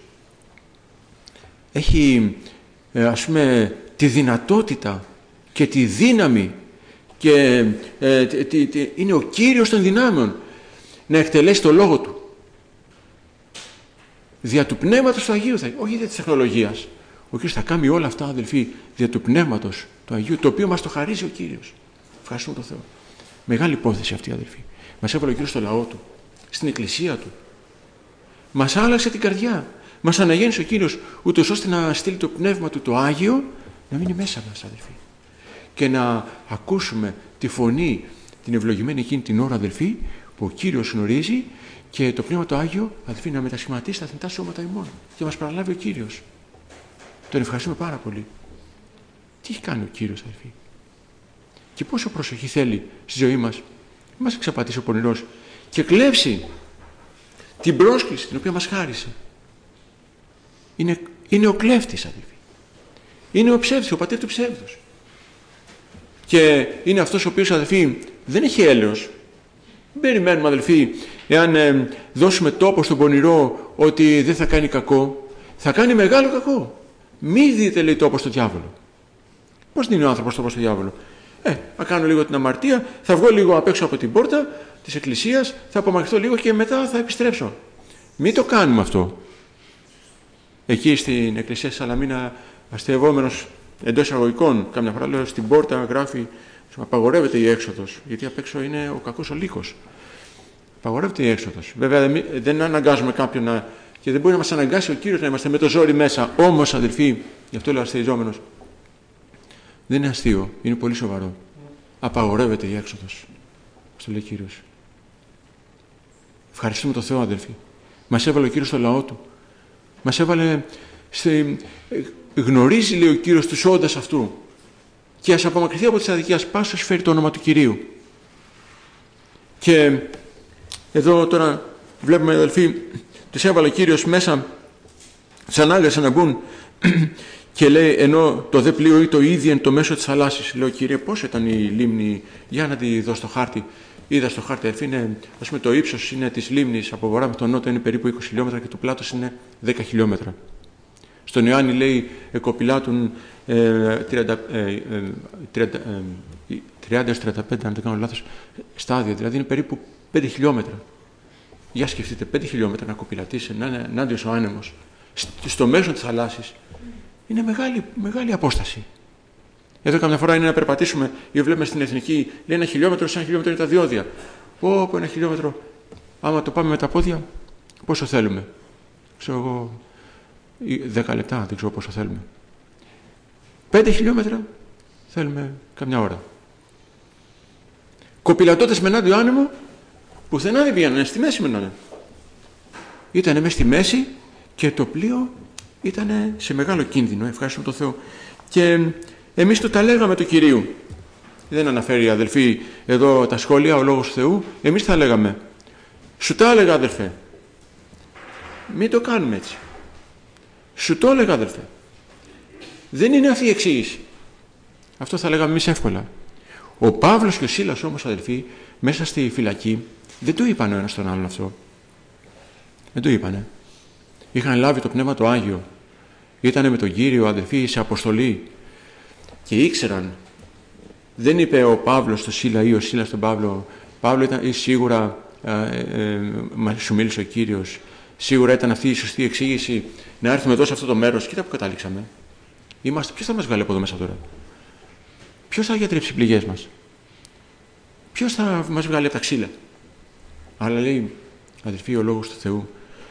έχει, ε, ας πούμε, τη δυνατότητα και τη δύναμη και ε, τι, τι, είναι ο Κύριος των δυνάμεων να εκτελέσει το λόγο του δια του Πνεύματος του Αγίου, θα, όχι δια της τεχνολογίας. Ο Κύριος θα κάνει όλα αυτά, αδελφοί, δια του Πνεύματος του Αγίου, το οποίο μας το χαρίζει ο Κύριος. Ευχαριστούμε τον Θεό. Μεγάλη υπόθεση αυτή, αδελφοί. Μας έβαλε ο Κύριος στο λαό του, στην εκκλησία του. Μας άλλαξε την καρδιά. Μας αναγέννησε ο Κύριος, ούτως ώστε να στείλει το Πνεύμα του το Άγιο να μείνει μέσα μας, αδελφοί. Και να ακούσουμε τη φωνή, την ευλογημένη εκείνη την ώρα, αδελφοί, που ο Κύριος γνωρίζει, και το Πνεύμα το Άγιο, αδελφοί, να μετασχηματίσει τα θνητά σώματα ημών και μας παραλάβει ο Κύριος. Τον ευχαριστούμε πάρα πολύ. Τι έχει κάνει ο Κύριος, αδελφοί, και πόσο προσοχή θέλει στη ζωή μας. Μην μας εξαπατήσει ο πονηρός και κλέψει την πρόσκληση την οποία μας χάρισε. Είναι, είναι ο κλέφτης, αδελφοί. Είναι ο ψεύδης, ο πατέρ του ψεύδους. Και είναι αυτός ο οποίος, αδελφοί, δεν έχει έλεος. Δεν περιμένουμε, αδελφοί, εάν ε, δώσουμε τόπο στον πονηρό, ότι δεν θα κάνει κακό. Θα κάνει μεγάλο κακό. Μη δείτε, λέει, τόπο στο διάβολο. Πώς δίνει ο άνθρωπος τόπο στο διάβολο? Ε, θα κάνω λίγο την αμαρτία, θα βγω λίγο απ' έξω από την πόρτα της εκκλησίας, θα απομακρυνθώ λίγο και μετά θα επιστρέψω. Μην το κάνουμε αυτό. Εκεί στην εκκλησία της Σαλαμίνα, αστειευόμενος εντός εισαγωγικών, κάμια φορά λέω, στην πόρτα γράφει απαγορεύεται η έξοδος, γιατί απ' έξω είναι ο κακός ο λύκος. Απαγορεύεται η έξοδος. Βέβαια δεν αναγκάζουμε κάποιον να, και δεν μπορεί να μας αναγκάσει ο Κύριος να είμαστε με το ζόρι μέσα. Όμως, αδελφοί, γι' αυτό λέω αστειαζόμενος, δεν είναι αστείο, είναι πολύ σοβαρό. Απαγορεύεται η έξοδος. Μας το λέει ο Κύριος. Ευχαριστούμε τον Θεό, αδελφοί. Μας έβαλε ο Κύριος στο λαό του. Μας έβαλε, στη... γνωρίζει, λέει ο Κύριος, τους όντας αυτού. Και ας απομακρυνθεί από τις αδικίες, πάσος φέρει το όνομα του Κυρίου. Και εδώ τώρα βλέπουμε, αδελφοί, τους έβαλε ο Κύριος μέσα, τους ανάγκασε να μπουν και λέει, ενώ το δε πλοίο ή το ίδιο εν το μέσο της θαλάσσης. Λέω, Κύριε, πόσο ήταν η λίμνη? Για να τη δω στο χάρτη. Είδα στο χάρτη, αδελφοί, είναι, ας πούμε, το ύψος είναι της λίμνης από βορρά με τον νότο είναι περίπου είκοσι χιλιόμετρα και το πλάτος είναι δέκα χιλιόμετρα. Στον Ιωάννη λέει εκοπηλάτουν ε, τριάντα έως τριάντα πέντε, αν δεν κάνω λάθος, στάδια, δηλαδή είναι περίπου πέντε χιλιόμετρα. Για σκεφτείτε, πέντε χιλιόμετρα να κοπηλατήσει, να είναι ενάντιος ο άνεμος, στο μέσο της θαλάσσης. Είναι μεγάλη, μεγάλη απόσταση. Εδώ καμιά φορά είναι να περπατήσουμε, ή βλέπουμε στην Εθνική, λέει ένα χιλιόμετρο, σαν ένα χιλιόμετρο είναι τα διόδια. Πω, πω, ένα χιλιόμετρο, άμα το πάμε με τα πόδια, πόσο θέλουμε? Ξέρω εγώ, δέκα λεπτά, δεν ξέρω πόσο θέλουμε. Πέντε χιλιόμετρα θέλουμε καμιά ώρα. Κοπηλατώντας με ενάντιο άνεμο, πουθενά δεν πήγαινε, στη μέση μένανε. Ήτανε μέσα στη μέση και το πλοίο ήταν σε μεγάλο κίνδυνο, ευχαριστούμε τον Θεό. Και εμείς του τα λέγαμε του Κυρίου. Δεν αναφέρει, αδελφοί, εδώ τα σχόλια, ο λόγος του Θεού. Εμείς τα λέγαμε. Σου τα έλεγα, αδελφέ. Μην το κάνουμε έτσι. Σου το έλεγα, αδελφέ. Δεν είναι αυτή η εξήγηση. Αυτό θα λέγαμε εμείς εύκολα. Ο Παύλος και ο Σίλας όμως, αδελφοί, μέσα στη φυλακή δεν το είπαν ο ένας τον άλλον αυτό. Δεν το είπανε. Είχαν λάβει το Πνεύμα το Άγιο. Ήτανε με τον Κύριο, αδελφοί, σε αποστολή. Και ήξεραν. Δεν είπε ο Παύλος στον Σίλα ή ο Σίλας στον Παύλο, Παύλο, ήταν σίγουρα ε, ε, ε, σου μίλησε ο Κύριος. Σίγουρα ήταν αυτή η σωστή εξήγηση να έρθουμε εδώ σε αυτό το μέρος. Κοίτα που καταλήξαμε. Είμαστε, ποιος θα μας βγάλει από εδώ μέσα τώρα? Ποιος θα γιατρέψει τις πληγές μας? Ποιος θα μας βγάλει από τα ξύλα? Αλλά λέει, αδελφοί, ο λόγος του Θεού,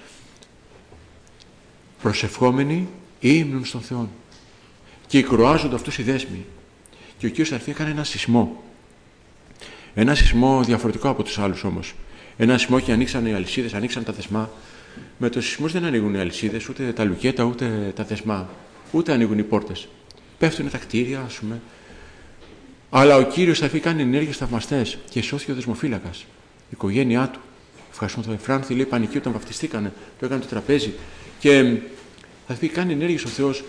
προσευχόμενοι ύμνουν στον Θεό και ικροάζονται αυτούς οι δέσμοι. Και ο Κύριος, αδελφοί, έκανε ένα σεισμό. Ένα σεισμό διαφορετικό από τους άλλους όμως. Ένα σεισμό και ανοίξαν οι αλυσίδες, ανοίξαν τα δεσμά. Με το σεισμό δεν ανοίγουν οι αλυσίδες, ούτε τα λουκέτα, ούτε τα δεσμά, ούτε ανοίγουν οι πόρτες. Πέφτουν τα κτίρια, ας πούμε. Αλλά ο Κύριος θα κάνει ενέργειες θαυμαστές και σώθηκε ο δεσμοφύλακας. Η οικογένειά του. Ευχαριστούμε τον Εφράνθη, λέει πανική όταν βαφτιστήκανε, το έκανε το τραπέζι. Και θα πει κάνει ενέργειες ο Θεός.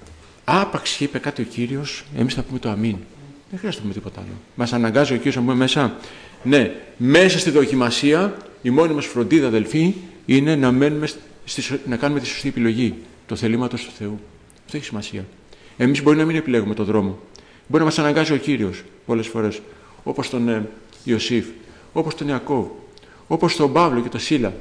Άπαξ είπε κάτι ο Κύριος, εμείς θα πούμε το αμήν. Δεν χρειάζεται να πούμε τίποτα άλλο. Μας αναγκάζει ο Κύριος να πούμε μέσα. Ναι, μέσα στη δοκιμασία η μόνη μας φροντίδα, αδελφοί, είναι να, μένουμε στη, να κάνουμε τη σωστή επιλογή του θελήματος του Θεού. Αυτό έχει σημασία. Εμείς μπορεί να μην επιλέγουμε τον δρόμο. Μπορεί να μας αναγκάζει ο Κύριος πολλές φορές, όπως τον ε, Ιωσήφ, όπως τον Ιακώβ, όπως τον Παύλο και τον Σίλα,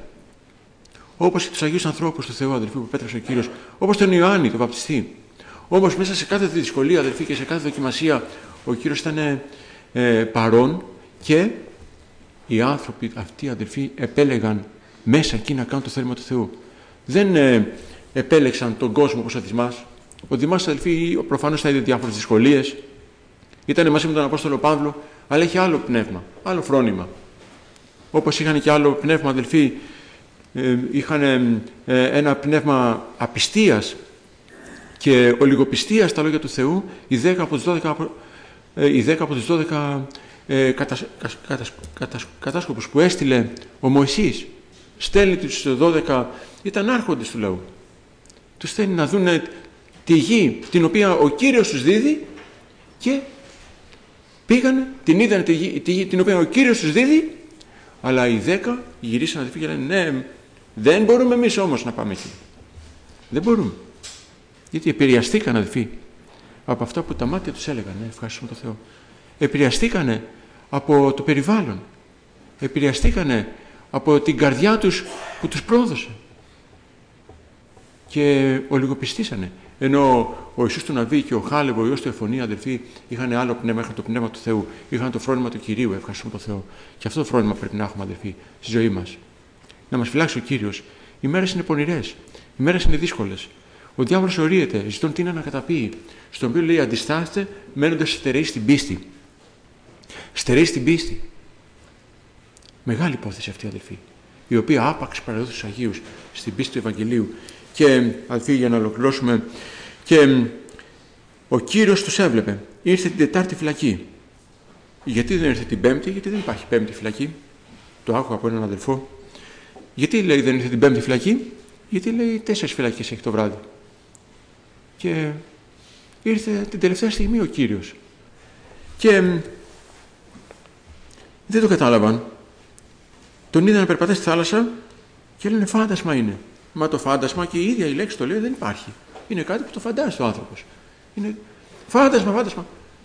όπως και τους Αγίους ανθρώπους του Θεού, αδελφοί, που πέτρεψε ο Κύριος, όπως τον Ιωάννη, τον βαπτιστή. Όμως μέσα σε κάθε δυσκολία, αδελφοί, και σε κάθε δοκιμασία, ο Κύριος ήταν ε, ε, παρόν και οι άνθρωποι αυτοί, αδελφοί, επέλεγαν μέσα εκεί να κάνουν το θέλημα του Θεού. Δεν ε, επέλεξαν τον κόσμο όπως ο Δημάς. Ο Δημάς, αδελφοί, προφανώς θα είδε διάφορες δυσκολίες. Ήταν μαζί με τον Απόστολο Παύλο, αλλά είχε άλλο πνεύμα, άλλο φρόνημα. Όπως είχαν και άλλο πνεύμα, αδελφοί, ε, είχαν ε, ε, ένα πνεύμα απιστίας και ολιγοπιστίας στα λόγια του Θεού, οι δέκα από τους δώδεκα, ε, οι δέκα από τους δώδεκα ε, κατασ, κατασ, κατασ, κατασ, κατάσκοπους που έστειλε ο Μωυσής. Στέλνει τους δώδεκα, ήταν άρχοντες του λαού. Τους στέλνει να δουν τη γη την οποία ο Κύριος τους δίδει και πήγανε, την είδαν τη γη, τη γη την οποία ο Κύριος τους δίδει, αλλά οι δέκα γυρίσαν αδελφοί και λένε ναι, δεν μπορούμε εμείς όμως να πάμε εκεί. Δεν μπορούμε. Γιατί επηρεαστήκαν, αδελφοί, από αυτά που τα μάτια τους έλεγαν. Ναι, ευχαριστούμε τον Θεό. Επηρεαστήκανε από το περιβάλλον. Επηρεαστήκανε από την καρδιά τους που τους πρόδωσε. Και ολιγοπιστήσανε. Ενώ ο Ιησούς του Ναβί και ο Χάλεβ, ο Υιός του Εφωνία, αδελφοί, είχαν άλλο πνεύμα, είχαν το πνεύμα του Θεού, είχαν το φρόνημα του Κυρίου. Ευχαριστούμε τον Θεό. Και αυτό το φρόνημα πρέπει να έχουμε, αδελφοί, στη ζωή μας. Να μας φυλάξει ο Κύριος. Οι μέρες είναι πονηρές. Οι μέρες είναι δύσκολες. Ο διάβολος ορίεται, ζητών τι να ανακαταπεί. Στον οποίο λέει αντιστάστε, μένοντας στερεοί στην πίστη. Στερεοί στην πίστη. Μεγάλη υπόθεση αυτή, αδελφοί, η οποία άπαξ παραδόθη στους Αγίους στην πίστη του Ευαγγελίου. Και αδελφοί, για να ολοκληρώσουμε, και ο Κύριος τους έβλεπε. Ήρθε την Τετάρτη φυλακή. Γιατί δεν ήρθε την Πέμπτη? Γιατί δεν υπάρχει Πέμπτη φυλακή. Το άκουγα από έναν αδελφό. Γιατί λέει δεν ήρθε την Πέμπτη φυλακή? Γιατί λέει τέσσερις φυλακές έχει το βράδυ. Και ήρθε την τελευταία στιγμή ο Κύριος. Και δεν το κατάλαβαν. Τον είδαν να περπατάει στη θάλασσα και λένε φάντασμα είναι. Μα το φάντασμα, και η ίδια η λέξη το λέει, δεν υπάρχει. Είναι κάτι που το φαντάζεται ο άνθρωπος. Είναι φάντασμα, φάντασμα.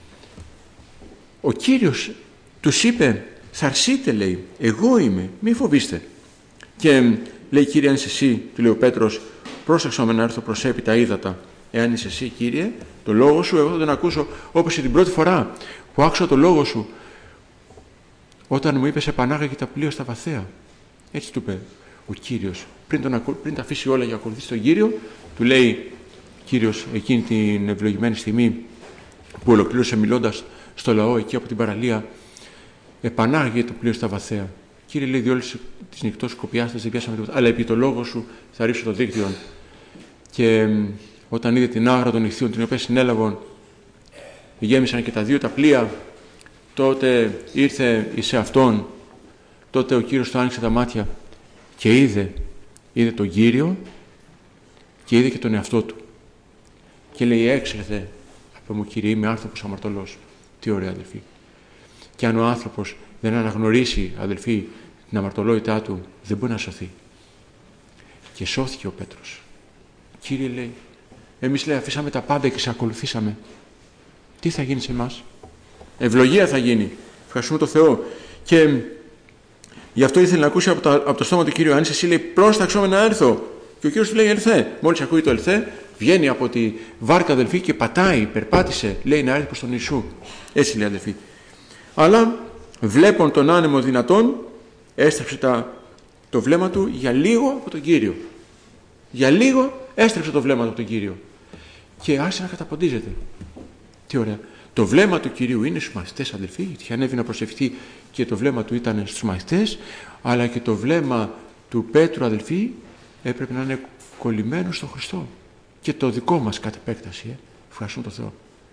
Ο Κύριος τους είπε, θαρσείτε, λέει, εγώ είμαι, μη φοβήστε. Και λέει, Κύριε, αν είσαι εσύ, του λέει ο Πέτρος, πρόσεξα με να έρθω προς έπειτα ύδατα. Εάν είσαι εσύ, Κύριε, το λόγο σου εγώ θα τον ακούσω, όπως και την πρώτη φορά που άκουσα το λόγο σου, όταν μου είπες επανάγαγε τα πλοία στα βαθαία. Έτσι του είπε ο Κύριος. Πριν, τον, πριν τα αφήσει όλα για να ακολουθήσει τον Κύριο, του λέει Κύριος εκείνη την ευλογημένη στιγμή που ολοκλήρωσε μιλώντας στο λαό εκεί από την παραλία, επανάγαγε το πλοίο στα βαθαία. Κύριε, λέει, διόλου τις νυχτός σκοπιάστες δεν πιάσαμε τίποτα, αλλά επί το λόγο σου θα ρίξω το δίκτυο. Και όταν είδε την άγρα των νυχθείων, την οποία συνέλαβαν, γέμισαν και τα δύο τα πλοία, τότε ήρθε σε αυτόν, τότε ο Κύριος του άνοιξε τα μάτια και είδε, είδε τον Κύριο και είδε και τον εαυτό του. Και λέει, έξερθε από μου, Κύριε, είμαι άνθρωπος αμαρτωλός. Τι ωραία, αδελφοί. Και αν ο άνθρωπος δεν αναγνωρίσει, αδελφοί, την αμαρτωλότητά του, δεν μπορεί να σωθεί. Και σώθηκε ο Πέτρος. Κύριε, λέει, εμείς, λέει, αφήσαμε τα πάντα και σε ακολουθήσαμε. Τι θα γίνει σε εμάς? Ευλογία θα γίνει. Ευχαριστούμε τον Θεό. Και γι' αυτό ήθελε να ακούσει από, τα, από το στόμα του Κύριου, αν είσαι εσύ, λέει, πρόσταξό με να έρθω. Και ο Κύριος του λέει, ελθέ. Μόλις ακούει το ελθέ, βγαίνει από τη βάρκα, αδελφοί, και πατάει, περπάτησε, λέει, να έρθει προς τον Ιησού. Έτσι λέει, αδελφοί. Αλλά βλέπον τον άνεμο δυνατόν, έστρεψε τα, το βλέμμα του για λίγο από τον Κύριο. Για λίγο έστρεψε το βλέμμα του από τον Κύριο. Και άρχισε να καταποντίζεται. Τι ωραία. Το βλέμμα του Κυρίου είναι στους μαθητές, αδελφοί, γιατί ανέβη να προσευχηθεί και το βλέμμα του ήταν στους μαθητές, αλλά και το βλέμμα του Πέτρου, αδελφοί, έπρεπε να είναι κολλημένο στον Χριστό. Και το δικό μας κατ' επέκταση. Ε. Ευχαριστούμε τον Θεό.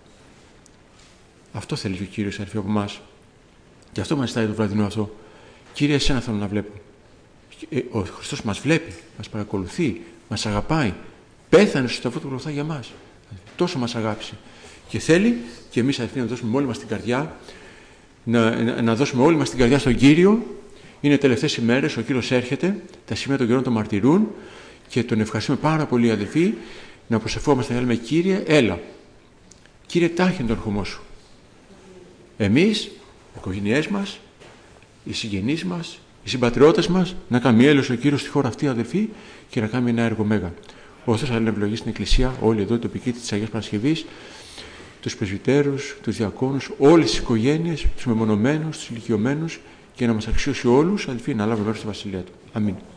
Αυτό θέλει και ο Κύριος, αδελφοί, από εμάς. Και αυτό μας ζητάει το βραδινό αυτό. Κύριε, εσένα θέλω να βλέπω. Ο Χριστός μας βλέπει, μας παρακολουθεί, μας αγαπάει. Πέθανε στο σταυρό του Γολγοθά για μας. Τόσο μας αγάπησε. Και θέλει και εμείς, αδελφοί, να δώσουμε όλη μας την καρδιά, να, να, να δώσουμε όλη μας την καρδιά στον Κύριο. Είναι τελευταίες ημέρες, ο Κύριος έρχεται, τα σημεία των καιρών τον μαρτυρούν και τον ευχαριστούμε πάρα πολύ, αδελφοί, να προσευχόμαστε, να λέμε, Κύριε, έλα. Κύριε, τάχιν τον ερχομό σου. Εμείς, οι οικογένειές μας, οι συγγενείς μας, οι συμπατριώτες μας, να κάνει έλεος ο Κύριος στη χώρα αυτή, αδελφοί, και να κάνει ένα έργο μέγα. Ο Θεός θα ευλογήσει στην Εκκλησία, όλη εδώ η τοπική της Αγίας Παρασκευής, τους πρεσβυτέρους, τους διακόνους, όλες τις οικογένειες, τους μεμονωμένους, τους ηλικιωμένους, και να μας αξιώσει όλους, αδελφοί, να λάβουμε μέρος στη Βασιλεία του. Αμήν.